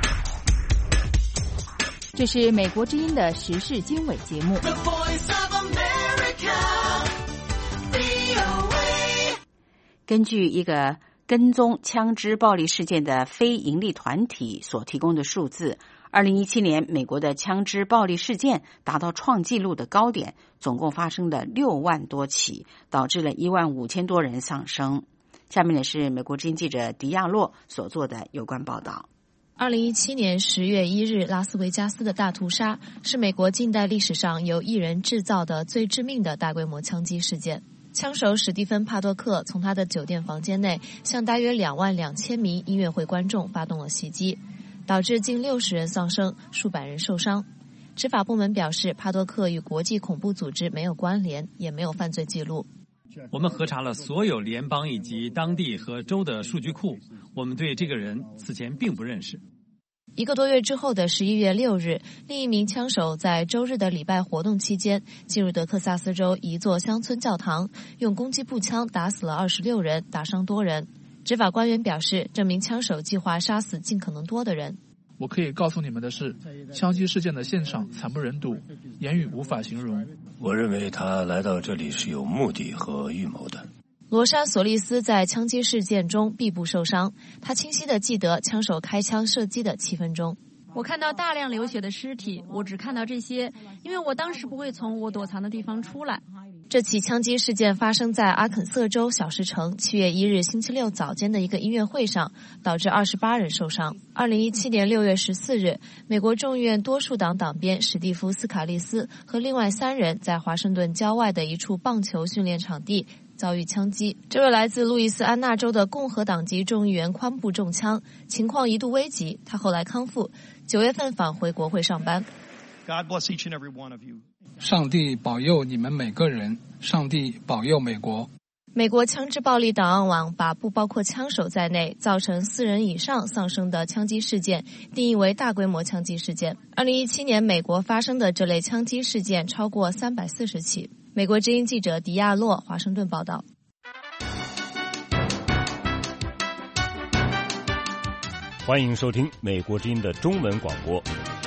S8: 这是美国之音的时事经纬节目。
S2: 根据一个跟踪枪支暴力事件的非营利团体所提供的数字，2017年美国的枪支暴力事件达到创纪录的高点，总共发生了6万多起，导致了15000多人丧生。下面呢是美国之音记者迪亚洛所做的有关报道。
S3: 2017年10月1日，拉斯维加斯的大屠杀是美国近代历史上由一人制造的最致命的大规模枪击事件。枪手史蒂芬·帕多克从他的酒店房间内向大约22000名音乐会观众发动了袭击，导致近60人丧生，数百人受伤。执法部门表示，帕多克与国际恐怖组织没有关联，也没有犯罪记录。
S1: 我们核查了所有联邦以及当地和州的数据库，我们对这个人此前并不认识。
S3: 1个多月之后的11月6日，另一名枪手在周日的礼拜活动期间进入德克萨斯州一座乡村教堂，用攻击步枪打死了26人，打伤多人。执法官员表示，这名枪手计划杀死尽可能多的人。
S4: 我可以告诉你们的是，枪击事件的现场惨不忍睹，言语无法形容。
S15: 我认为他来到这里是有目的和预谋的。
S3: 罗珊·索利斯在枪击事件中臂部受伤，他清晰地记得枪手开枪射击的7分钟。
S5: 我看到大量流血的尸体，我只看到这些，因为我当时不会从我躲藏的地方出来。
S3: 这起枪击事件发生在阿肯色州小石城7月1日星期六早间的一个音乐会上，导致28人受伤。2017年6月14日，美国众议院多数党党鞭史蒂夫·斯卡利斯和另外3人在华盛顿郊外的一处棒球训练场地遭遇枪击。这位来自路易斯安那州的共和党籍众议员髋部中枪，情况一度危急，他后来康复，9月份返回国会上班。
S6: God bless each and every one of you.
S25: 上帝保佑你们每个人，上帝保佑美国。
S3: 美国枪支暴力档案网把不包括枪手在内造成4人以上丧生的枪击事件定义为大规模枪击事件。2017年美国发生的这类枪击事件超过340起。美国之音记者迪亚洛华盛顿报道。
S15: 欢迎收听美国之音的中文广播。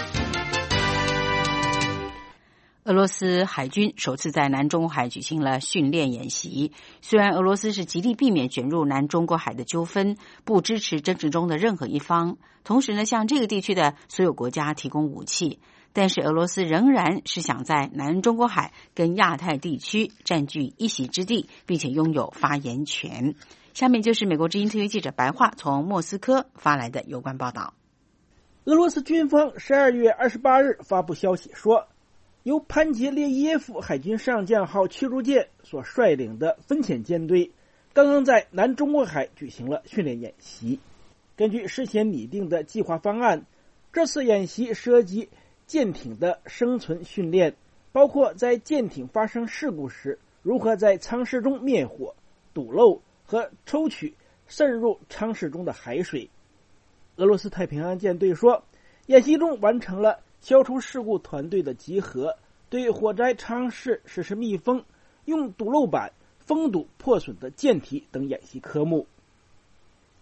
S2: 俄罗斯海军首次在南中国海举行了训练演习。虽然俄罗斯是极力避免卷入南中国海的纠纷，不支持争执中的任何一方，同时呢，向这个地区的所有国家提供武器，但是俄罗斯仍然是想在南中国海跟亚太地区占据一席之地，并且拥有发言权。下面就是美国之音特约记者白桦从莫斯科发来的有关报道。
S26: 俄罗斯军方12月28日发布消息说，由潘杰列耶夫海军上将号驱逐舰所率领的分遣舰队刚刚在南中国海举行了训练演习。根据事先拟定的计划方案，这次演习涉及舰艇的生存训练，包括在舰艇发生事故时如何在舱室中灭火、堵漏和抽取渗入舱室中的海水。俄罗斯太平洋舰队说，演习中完成了消除事故团队的集合，对火灾舱室实施密封，用堵漏板封堵破损的舰体等演习科目。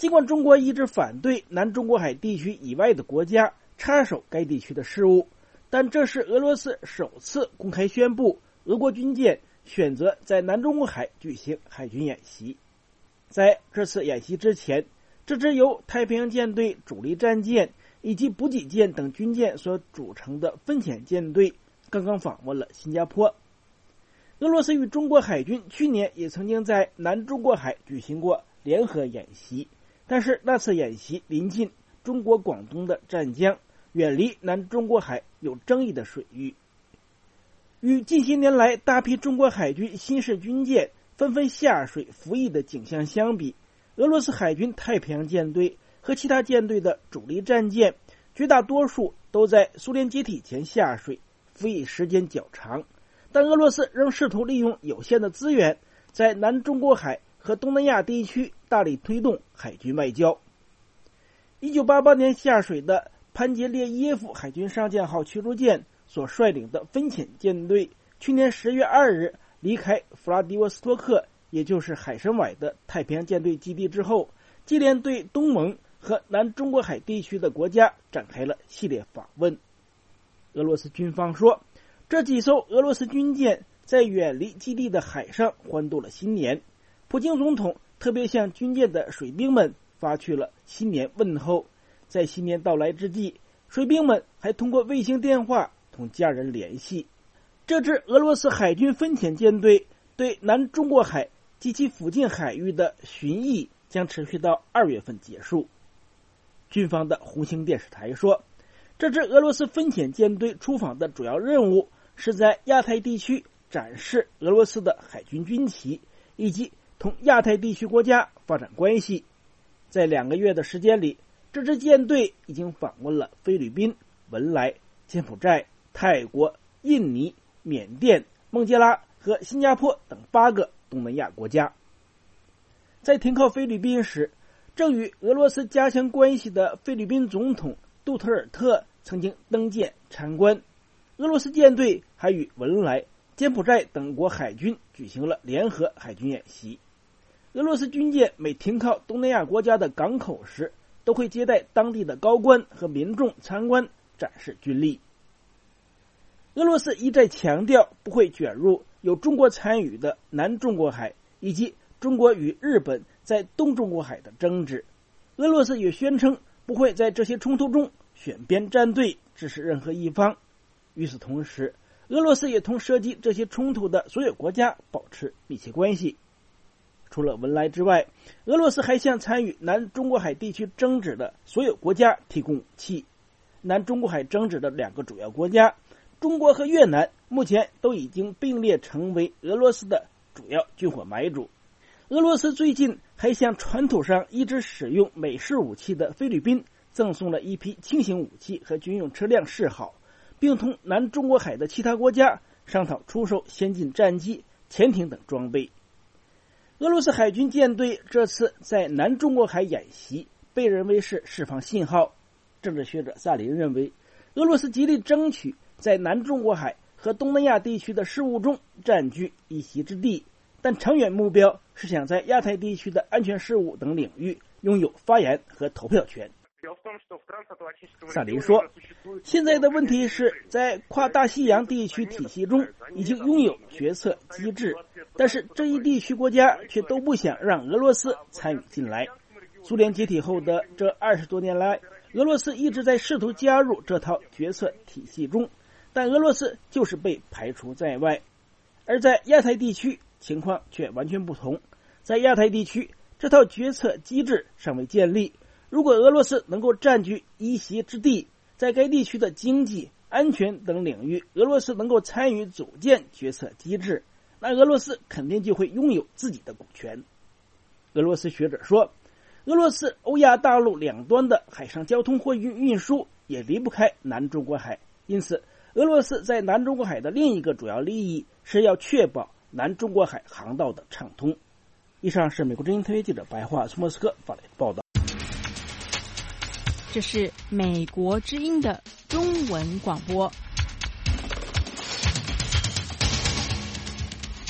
S26: 尽管中国一直反对南中国海地区以外的国家插手该地区的事务，但这是俄罗斯首次公开宣布俄国军舰选择在南中国海举行海军演习。在这次演习之前，这支由太平洋舰队主力战舰以及补给舰等军舰所组成的分遣舰队刚刚访问了新加坡。俄罗斯与中国海军去年也曾经在南中国海举行过联合演习，但是那次演习临近中国广东的湛江，远离南中国海有争议的水域。与近些年来大批中国海军新式军舰纷纷下水服役的景象相比，俄罗斯海军太平洋舰队和其他舰队的主力战舰绝大多数都在苏联解体前下水，服役时间较长，但俄罗斯仍试图利用有限的资源，在南中国海和东南亚地区大力推动海军外交。1988年下水的潘杰列耶夫海军上将号驱逐舰所率领的分遣舰队，去年10月2日离开弗拉迪沃斯托克，也就是海参崴的太平洋舰队基地之后，接连对东盟和南中国海地区的国家展开了系列访问。俄罗斯军方说，这几艘俄罗斯军舰在远离基地的海上欢度了新年。普京总统特别向军舰的水兵们发去了新年问候。在新年到来之际，水兵们还通过卫星电话同家人联系。这支俄罗斯海军分遣舰队对南中国海及其附近海域的巡弋将持续到2月份结束。军方的红星电视台说，这支俄罗斯分遣舰队出访的主要任务是在亚太地区展示俄罗斯的海军军旗，以及同亚太地区国家发展关系。在2个月的时间里，这支舰队已经访问了菲律宾、文莱、柬埔寨、泰国、印尼、缅甸、孟加拉和新加坡等8个东南亚国家。在停靠菲律宾时，正与俄罗斯加强关系的菲律宾总统杜特尔特曾经登舰参观。俄罗斯舰队还与文莱、柬埔寨等国海军举行了联合海军演习。俄罗斯军舰每停靠东南亚国家的港口时，都会接待当地的高官和民众参观，展示军力。俄罗斯一再强调不会卷入有中国参与的南中国海以及中国与日本在东中国海的争执。俄罗斯也宣称不会在这些冲突中选边站队，支持任何一方。与此同时，俄罗斯也同涉及这些冲突的所有国家保持密切关系。除了文莱之外，俄罗斯还向参与南中国海地区争执的所有国家提供武器。南中国海争执的2个主要国家，中国和越南，目前都已经并列成为俄罗斯的主要军火买主。俄罗斯最近还向传统上一直使用美式武器的菲律宾赠送了一批轻型武器和军用车辆示好，并同南中国海的其他国家商讨出售先进战机、潜艇等装备。俄罗斯海军舰队这次在南中国海演习被认为是释放信号。政治学者萨林认为，俄罗斯极力争取在南中国海和东南亚地区的事务中占据一席之地，但长远目标是想在亚太地区的安全事务等领域拥有发言和投票权。萨林说，现在的问题是在跨大西洋地区体系中已经拥有决策机制，但是这一地区国家却都不想让俄罗斯参与进来。苏联解体后的这20多年来，俄罗斯一直在试图加入这套决策体系中，但俄罗斯就是被排除在外。而在亚太地区情况却完全不同，在亚太地区这套决策机制尚未建立。如果俄罗斯能够占据一席之地，在该地区的经济、安全等领域，俄罗斯能够参与组建决策机制，那俄罗斯肯定就会拥有自己的股权。俄罗斯学者说，俄罗斯欧亚大陆两端的海上交通货运运输也离不开南中国海，因此俄罗斯在南中国海的另一个主要利益是要确保南中国海航道的畅通。以上是美国之音特约记者白桦从莫斯科发来的报道。
S8: 这是美国之音的中文广播。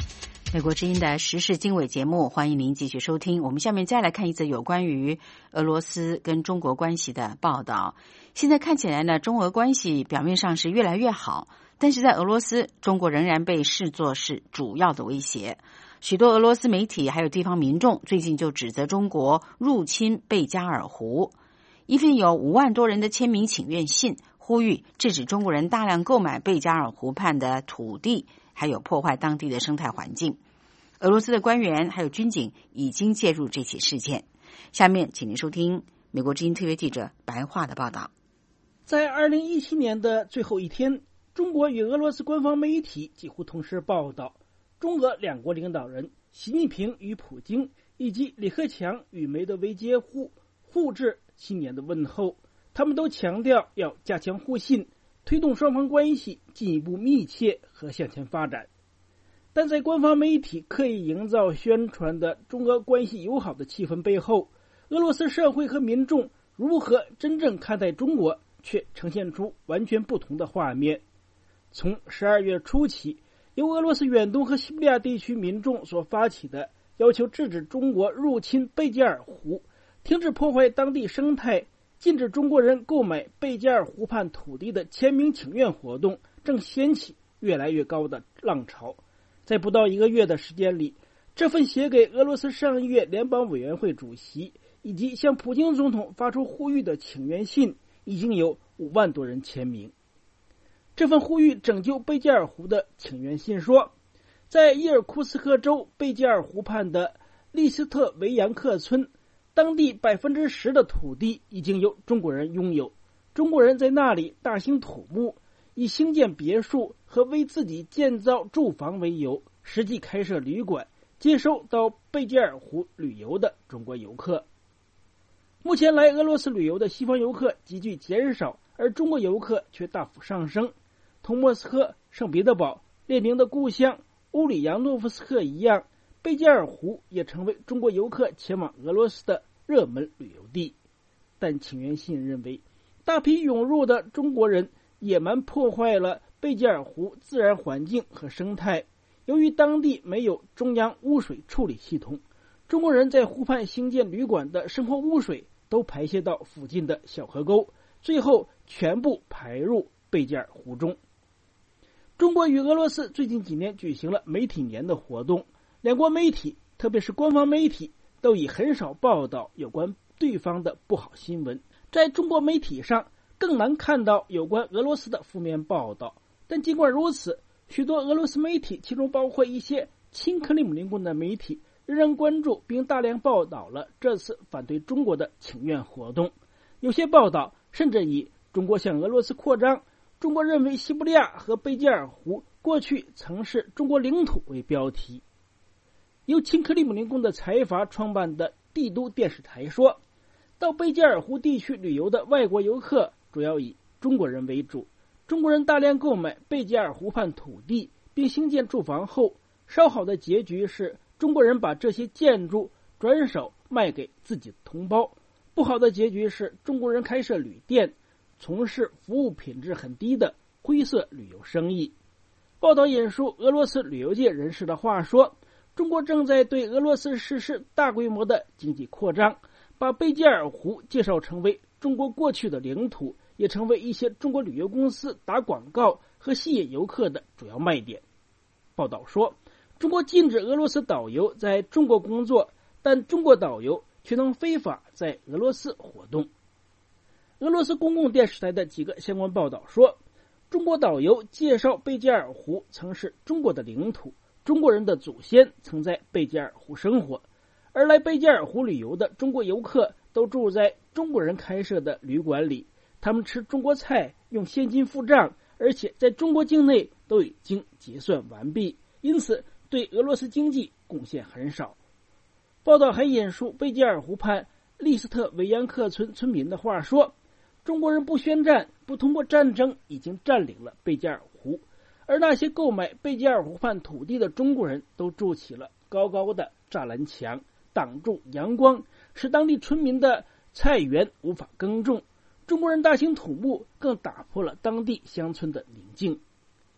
S2: 美国之音的时事经纬节目，欢迎您继续收听。我们下面再来看一则有关于俄罗斯跟中国关系的报道。现在看起来呢，中俄关系表面上是越来越好，但是在俄罗斯，中国仍然被视作是主要的威胁。许多俄罗斯媒体还有地方民众最近就指责中国入侵贝加尔湖，一份有5万多人的签名请愿信，呼吁制止中国人大量购买贝加尔湖畔的土地，还有破坏当地的生态环境。俄罗斯的官员还有军警已经介入这起事件。下面请您收听美国之音特约记者白桦的报道。
S26: 在2017年的最后一天，中国与俄罗斯官方媒体几乎同时报道，中俄两国领导人习近平与普京以及李克强与梅德韦杰夫互致新年的问候。他们都强调要加强互信，推动双方关系进一步密切和向前发展。但在官方媒体刻意营造宣传的中俄关系友好的气氛背后，俄罗斯社会和民众如何真正看待中国，却呈现出完全不同的画面。从12月初起，由俄罗斯远东和西伯利亚地区民众所发起的要求制止中国入侵贝加尔湖、停止破坏当地生态、禁止中国人购买贝加尔湖畔土地的签名请愿活动正掀起越来越高的浪潮。在不到1个月的时间里，这份写给俄罗斯上议院联邦委员会主席以及向普京总统发出呼吁的请愿信已经有5万多人签名。这份呼吁拯救贝加尔湖的请愿信说，在伊尔库斯克州贝加尔湖畔的利斯特维扬克村，当地10%的土地已经由中国人拥有。中国人在那里大兴土木，以兴建别墅和为自己建造住房为由，实际开设旅馆，接收到贝加尔湖旅游的中国游客。目前来俄罗斯旅游的西方游客急剧减少，而中国游客却大幅上升。同莫斯科、圣彼得堡、列宁的故乡乌里扬诺夫斯克一样，贝加尔湖也成为中国游客前往俄罗斯的热门旅游地。但请愿信认为，大批涌入的中国人野蛮破坏了贝加尔湖自然环境和生态。由于当地没有中央污水处理系统，中国人在湖畔兴建旅馆的生活污水都排泄到附近的小河沟，最后全部排入贝加尔湖中。中国与俄罗斯最近几年举行了媒体年的活动，两国媒体，特别是官方媒体，都以很少报道有关对方的不好新闻。在中国媒体上更难看到有关俄罗斯的负面报道，但尽管如此，许多俄罗斯媒体，其中包括一些亲克里姆林宫的媒体，仍然关注并大量报道了这次反对中国的请愿活动。有些报道甚至以中国向俄罗斯扩张，中国认为西伯利亚和贝加尔湖过去曾是中国领土为标题。由亲克里姆林宫的财阀创办的帝都电视台说，到贝加尔湖地区旅游的外国游客主要以中国人为主，中国人大量购买贝加尔湖畔土地并兴建住房后，稍好的结局是中国人把这些建筑转手卖给自己的同胞，不好的结局是中国人开设旅店，从事服务品质很低的灰色旅游生意。报道引述俄罗斯旅游界人士的话说，中国正在对俄罗斯实施大规模的经济扩张，把贝加尔湖介绍成为中国过去的领土，也成为一些中国旅游公司打广告和吸引游客的主要卖点。报道说，中国禁止俄罗斯导游在中国工作，但中国导游却能非法在俄罗斯活动。俄罗斯公共电视台的几个相关报道说，中国导游介绍贝加尔湖曾是中国的领土，中国人的祖先曾在贝加尔湖生活，而来贝加尔湖旅游的中国游客都住在中国人开设的旅馆里，他们吃中国菜，用现金付账，而且在中国境内都已经结算完毕，因此对俄罗斯经济贡献很少。报道还引述贝加尔湖畔利斯特维扬克村村民的话说，中国人不宣战，不通过战争已经占领了贝加尔湖，而那些购买贝加尔湖畔土地的中国人都筑起了高高的栅栏墙，挡住阳光，使当地村民的菜园无法耕种。中国人大兴土木，更打破了当地乡村的宁静。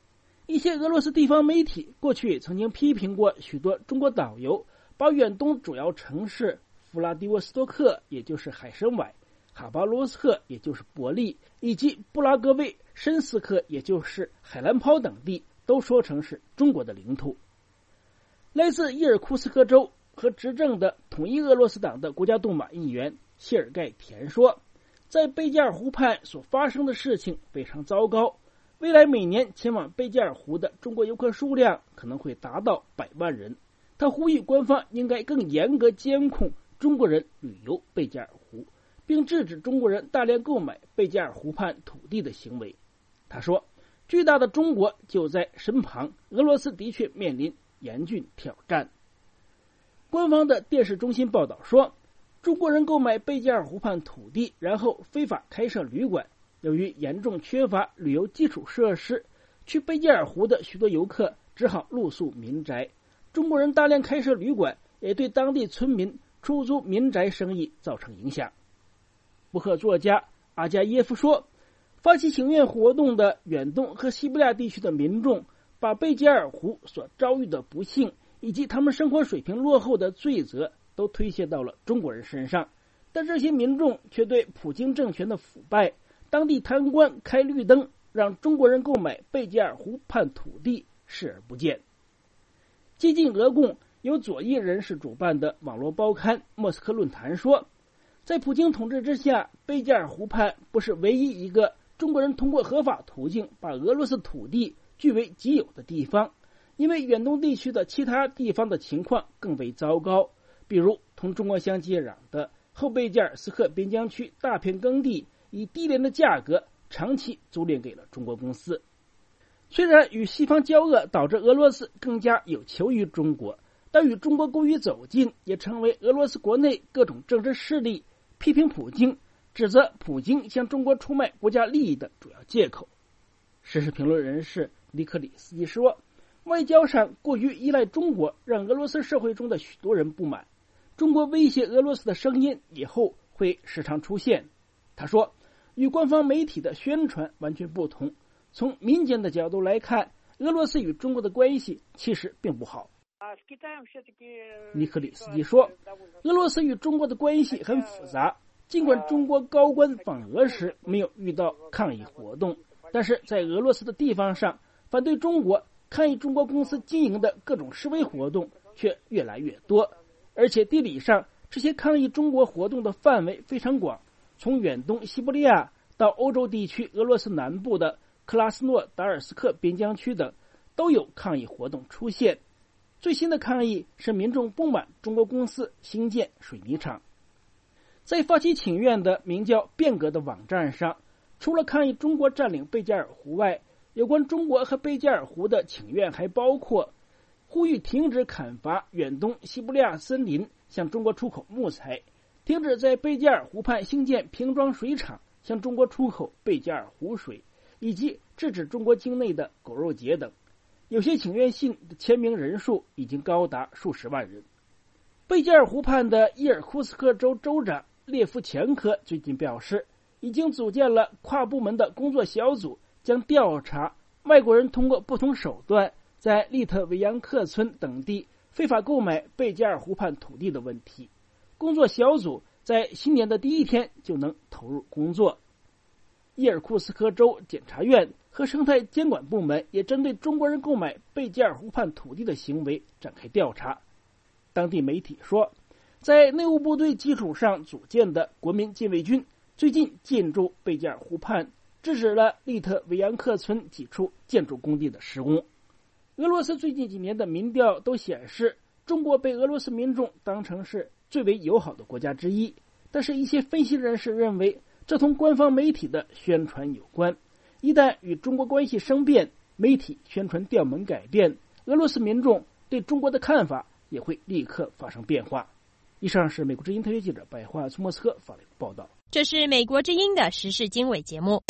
S26: 一些俄罗斯地方媒体过去也曾经批评过许多中国导游把远东主要城市弗拉迪沃斯托克，也就是海参崴，哈巴罗斯克，也就是伯利，以及布拉格维申斯克，也就是海兰泡等地都说成是中国的领土。来自伊尔库斯克州和执政的统一俄罗斯党的国家杜马议员谢尔盖田说，在贝加尔湖畔所发生的事情非常糟糕，未来每年前往贝加尔湖的中国游客数量可能会达到100万人。他呼吁官方应该更严格监控中国人旅游贝加尔湖，并制止中国人大量购买贝加尔湖畔土地的行为。他说，巨大的中国就在身旁，俄罗斯的确面临严峻挑战。官方的电视中心报道说，中国人购买贝加尔湖畔土地，然后非法开设旅馆。由于严重缺乏旅游基础设施，去贝加尔湖的许多游客只好露宿民宅。中国人大量开设旅馆，也对当地村民出租民宅生意造成影响。博客作家阿加耶夫说，发起请愿活动的远东和西伯利亚地区的民众把贝加尔湖所遭遇的不幸以及他们生活水平落后的罪责都推卸到了中国人身上，但这些民众却对普京政权的腐败、当地贪官开绿灯让中国人购买贝加尔湖畔土地视而不见。接近俄共由左翼人士主办的网络报刊莫斯科论坛说，在普京统治之下，贝加尔湖畔不是唯一一个中国人通过合法途径把俄罗斯土地据为己有的地方，因为远东地区的其他地方的情况更为糟糕，比如同中国相接壤的后贝加尔斯克边疆区大片耕地以低廉的价格长期租赁给了中国公司。虽然与西方交恶导致俄罗斯更加有求于中国，但与中国过于走近也成为俄罗斯国内各种政治势力批评普京、指责普京向中国出卖国家利益的主要借口。时事评论人士尼克里斯基说，外交上过于依赖中国让俄罗斯社会中的许多人不满，中国威胁俄罗斯的声音以后会时常出现。他说，与官方媒体的宣传完全不同，从民间的角度来看，俄罗斯与中国的关系其实并不好。尼克里斯基说，俄罗斯与中国的关系很复杂，尽管中国高官访俄时没有遇到抗议活动，但是在俄罗斯的地方上，反对中国、抗议中国公司经营的各种示威活动却越来越多，而且地理上这些抗议中国活动的范围非常广，从远东西伯利亚到欧洲地区俄罗斯南部的克拉斯诺达尔斯克边疆区等都有抗议活动出现。最新的抗议是民众不满中国公司兴建水泥厂。在发起请愿的名叫变革的网站上，除了抗议中国占领贝加尔湖外，有关中国和贝加尔湖的请愿还包括呼吁停止砍伐远东西伯利亚森林向中国出口木材，停止在贝加尔湖畔兴建瓶装水厂向中国出口贝加尔湖水，以及制止中国境内的狗肉节等。有些请愿信的签名人数已经高达数十万人。贝加尔湖畔的伊尔库斯克州州长列夫前科最近表示，已经组建了跨部门的工作小组，将调查外国人通过不同手段在利特维扬克村等地非法购买贝加尔湖畔土地的问题。工作小组在新年的第一天就能投入工作。伊尔库斯克州检察院和生态监管部门也针对中国人购买贝加尔湖畔土地的行为展开调查。当地媒体说，在内务部队基础上组建的国民禁卫军最近进驻贝加尔湖畔，制止了利特维扬克村几处建筑工地的施工。俄罗斯最近几年的民调都显示，中国被俄罗斯民众当成是最为友好的国家之一，但是一些分析人士认为，这同官方媒体的宣传有关。一旦与中国关系生变，媒体宣传调门改变，俄罗斯民众对中国的看法也会立刻发生变化。以上是美国之音特约记者白桦从莫斯科发来的报道。
S8: 这是美国之音的时事经纬节目。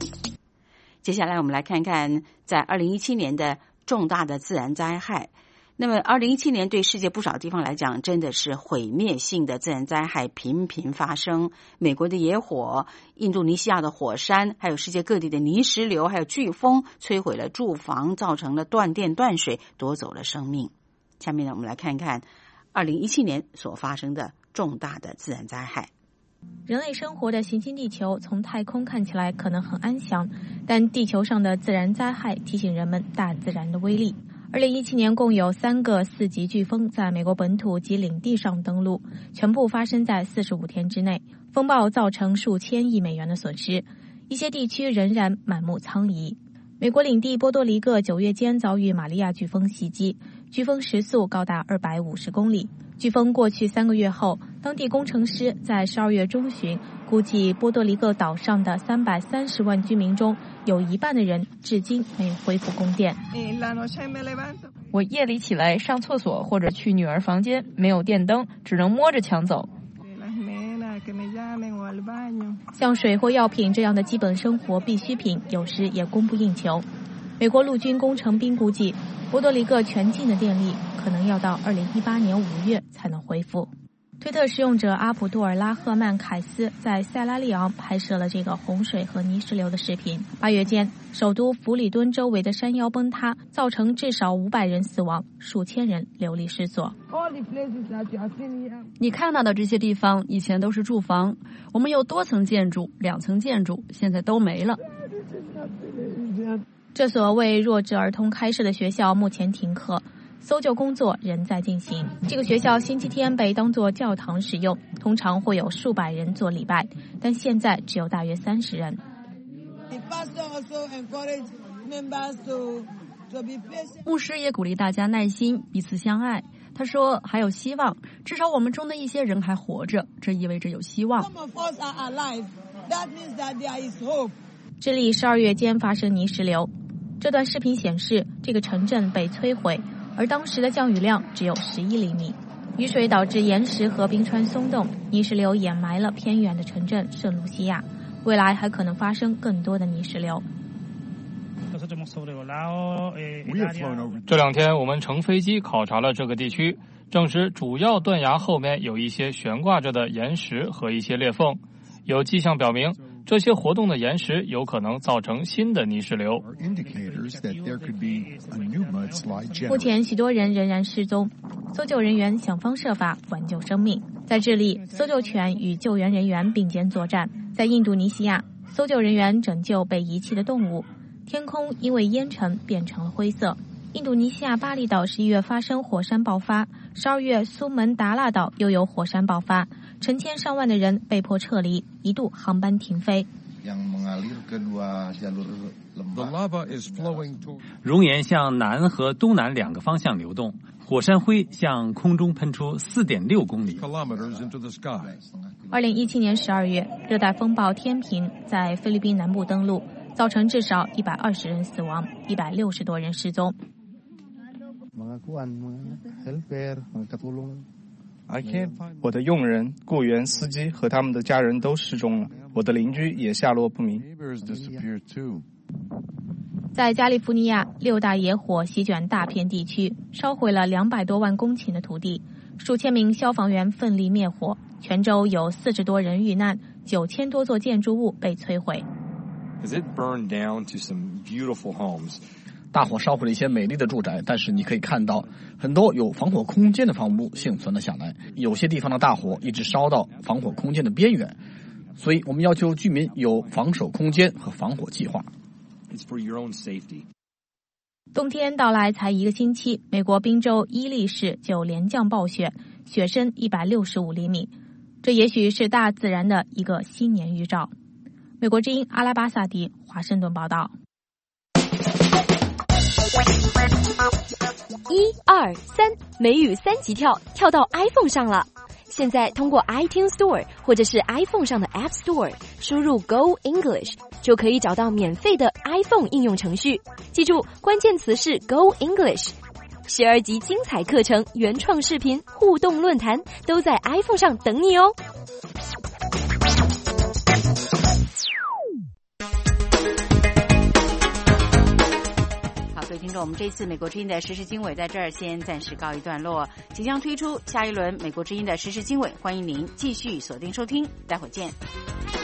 S2: 接下来我们来看看，在2017年的重大的自然灾害， 那么2017年对世界不少地方来讲真的是毁灭性的自然灾害频频发生，美国的野火、印度尼西亚的火山，还有世界各地的泥石流还有飓风摧毁了住房，造成了断电断水，夺走了生命。下面呢，我们来看看2017年所发生的重大的自然灾害。
S3: 人类生活的行星地球从太空看起来可能很安详，但地球上的自然灾害提醒人们大自然的威力。2017年共有3个4级飓风在美国本土及领地上登陆，全部发生在45天之内。风暴造成数千亿美元的损失，一些地区仍然满目苍夷。美国领地波多黎各9月间遭遇玛利亚飓风袭击，飓风时速高达250公里。飓风过去3个月后，当地工程师在12月中旬估计波多黎各岛上的330万居民中有一半的人至今没有恢复供电。
S11: 我夜里起来上厕所或者去女儿房间，没有电灯，只能摸着墙走。
S3: 像水或药品这样的基本生活必需品有时也供不应求。美国陆军工程兵估计，波多黎各全境的电力可能要到2018年5月才能恢复。推特使用者阿卜杜尔拉赫曼凯斯在塞拉利昂拍摄了这个洪水和泥石流的视频。8月间，首都弗里敦周围的山腰崩塌，造成至少500人死亡，数千人流离失所。
S5: 你看到的这些地方以前都是住房，我们有多层建筑、2层建筑，现在都没了。
S3: 这所为弱智儿童开设的学校目前停课，搜救工作仍在进行。这个学校星期天被当作教堂使用，通常会有数百人做礼拜，但现在只有大约30人。
S5: 牧师也鼓励大家耐心，彼此相爱。他说还有希望，至少我们中的一些人还活着，这意味着有希望。
S3: 智利12月间发生泥石流，这段视频显示这个城镇被摧毁，而当时的降雨量只有11厘米。雨水导致岩石和冰川松动，泥石流掩埋了偏远的城镇圣卢西亚，未来还可能发生更多的泥石流。
S9: 这2天我们乘飞机考察了这个地区，证实主要断崖后面有一些悬挂着的岩石和一些裂缝，有迹象表明这些活动的岩石有可能造成新的泥石流。
S3: 目前许多人仍然失踪，搜救人员想方设法挽救生命。在智利，搜救犬与救援人员并肩作战；在印度尼西亚，搜救人员拯救被遗弃的动物。天空因为烟尘变成了灰色。印度尼西亚巴厘岛11月发生火山爆发，12月苏门答腊岛又有火山爆发，成千上万的人被迫撤离，一度航班停飞。
S1: 熔岩向南和东南2个方向流动，火山灰向空中喷出 4.6 公里。
S3: 2017年12月，热带风暴天平在菲律宾南部登陆，造成至少120人死亡，160多人失踪。
S12: 我的佣人、雇员、司机和他们的家人都失踪了，我的邻居也下落不明。
S3: 在加利福尼亚，6大野火席卷大片地区，烧毁了200多万公顷的土地，数千名消防员奋力灭火，全州有40多人遇难，9000多座建筑物被摧毁。
S23: 大火烧毁了一些美丽的住宅，但是你可以看到很多有防火空间的房屋幸存了下来。有些地方的大火一直烧到防火空间的边缘，所以我们要求居民有防守空间和防火计划。
S3: 冬天到来才1个星期，美国宾州伊利市就连降暴雪，雪深165厘米，这也许是大自然的一个新年预兆。美国之音阿拉巴萨迪，华盛顿报道。
S13: 1、2、3，美语3级跳到 iPhone 上了。现在通过 iTunes Store 或者是 iPhone 上的 App Store 输入 Go English 就可以找到免费的 iPhone 应用程序。记住，关键词是 Go English。12集精彩课程、原创视频、互动论坛都在 iPhone 上等你哦。
S2: 各位听众，我们这次美国之音的时事经纬在这儿先暂时告一段落，即将推出下一轮美国之音的时事经纬，欢迎您继续锁定收听，待会儿见。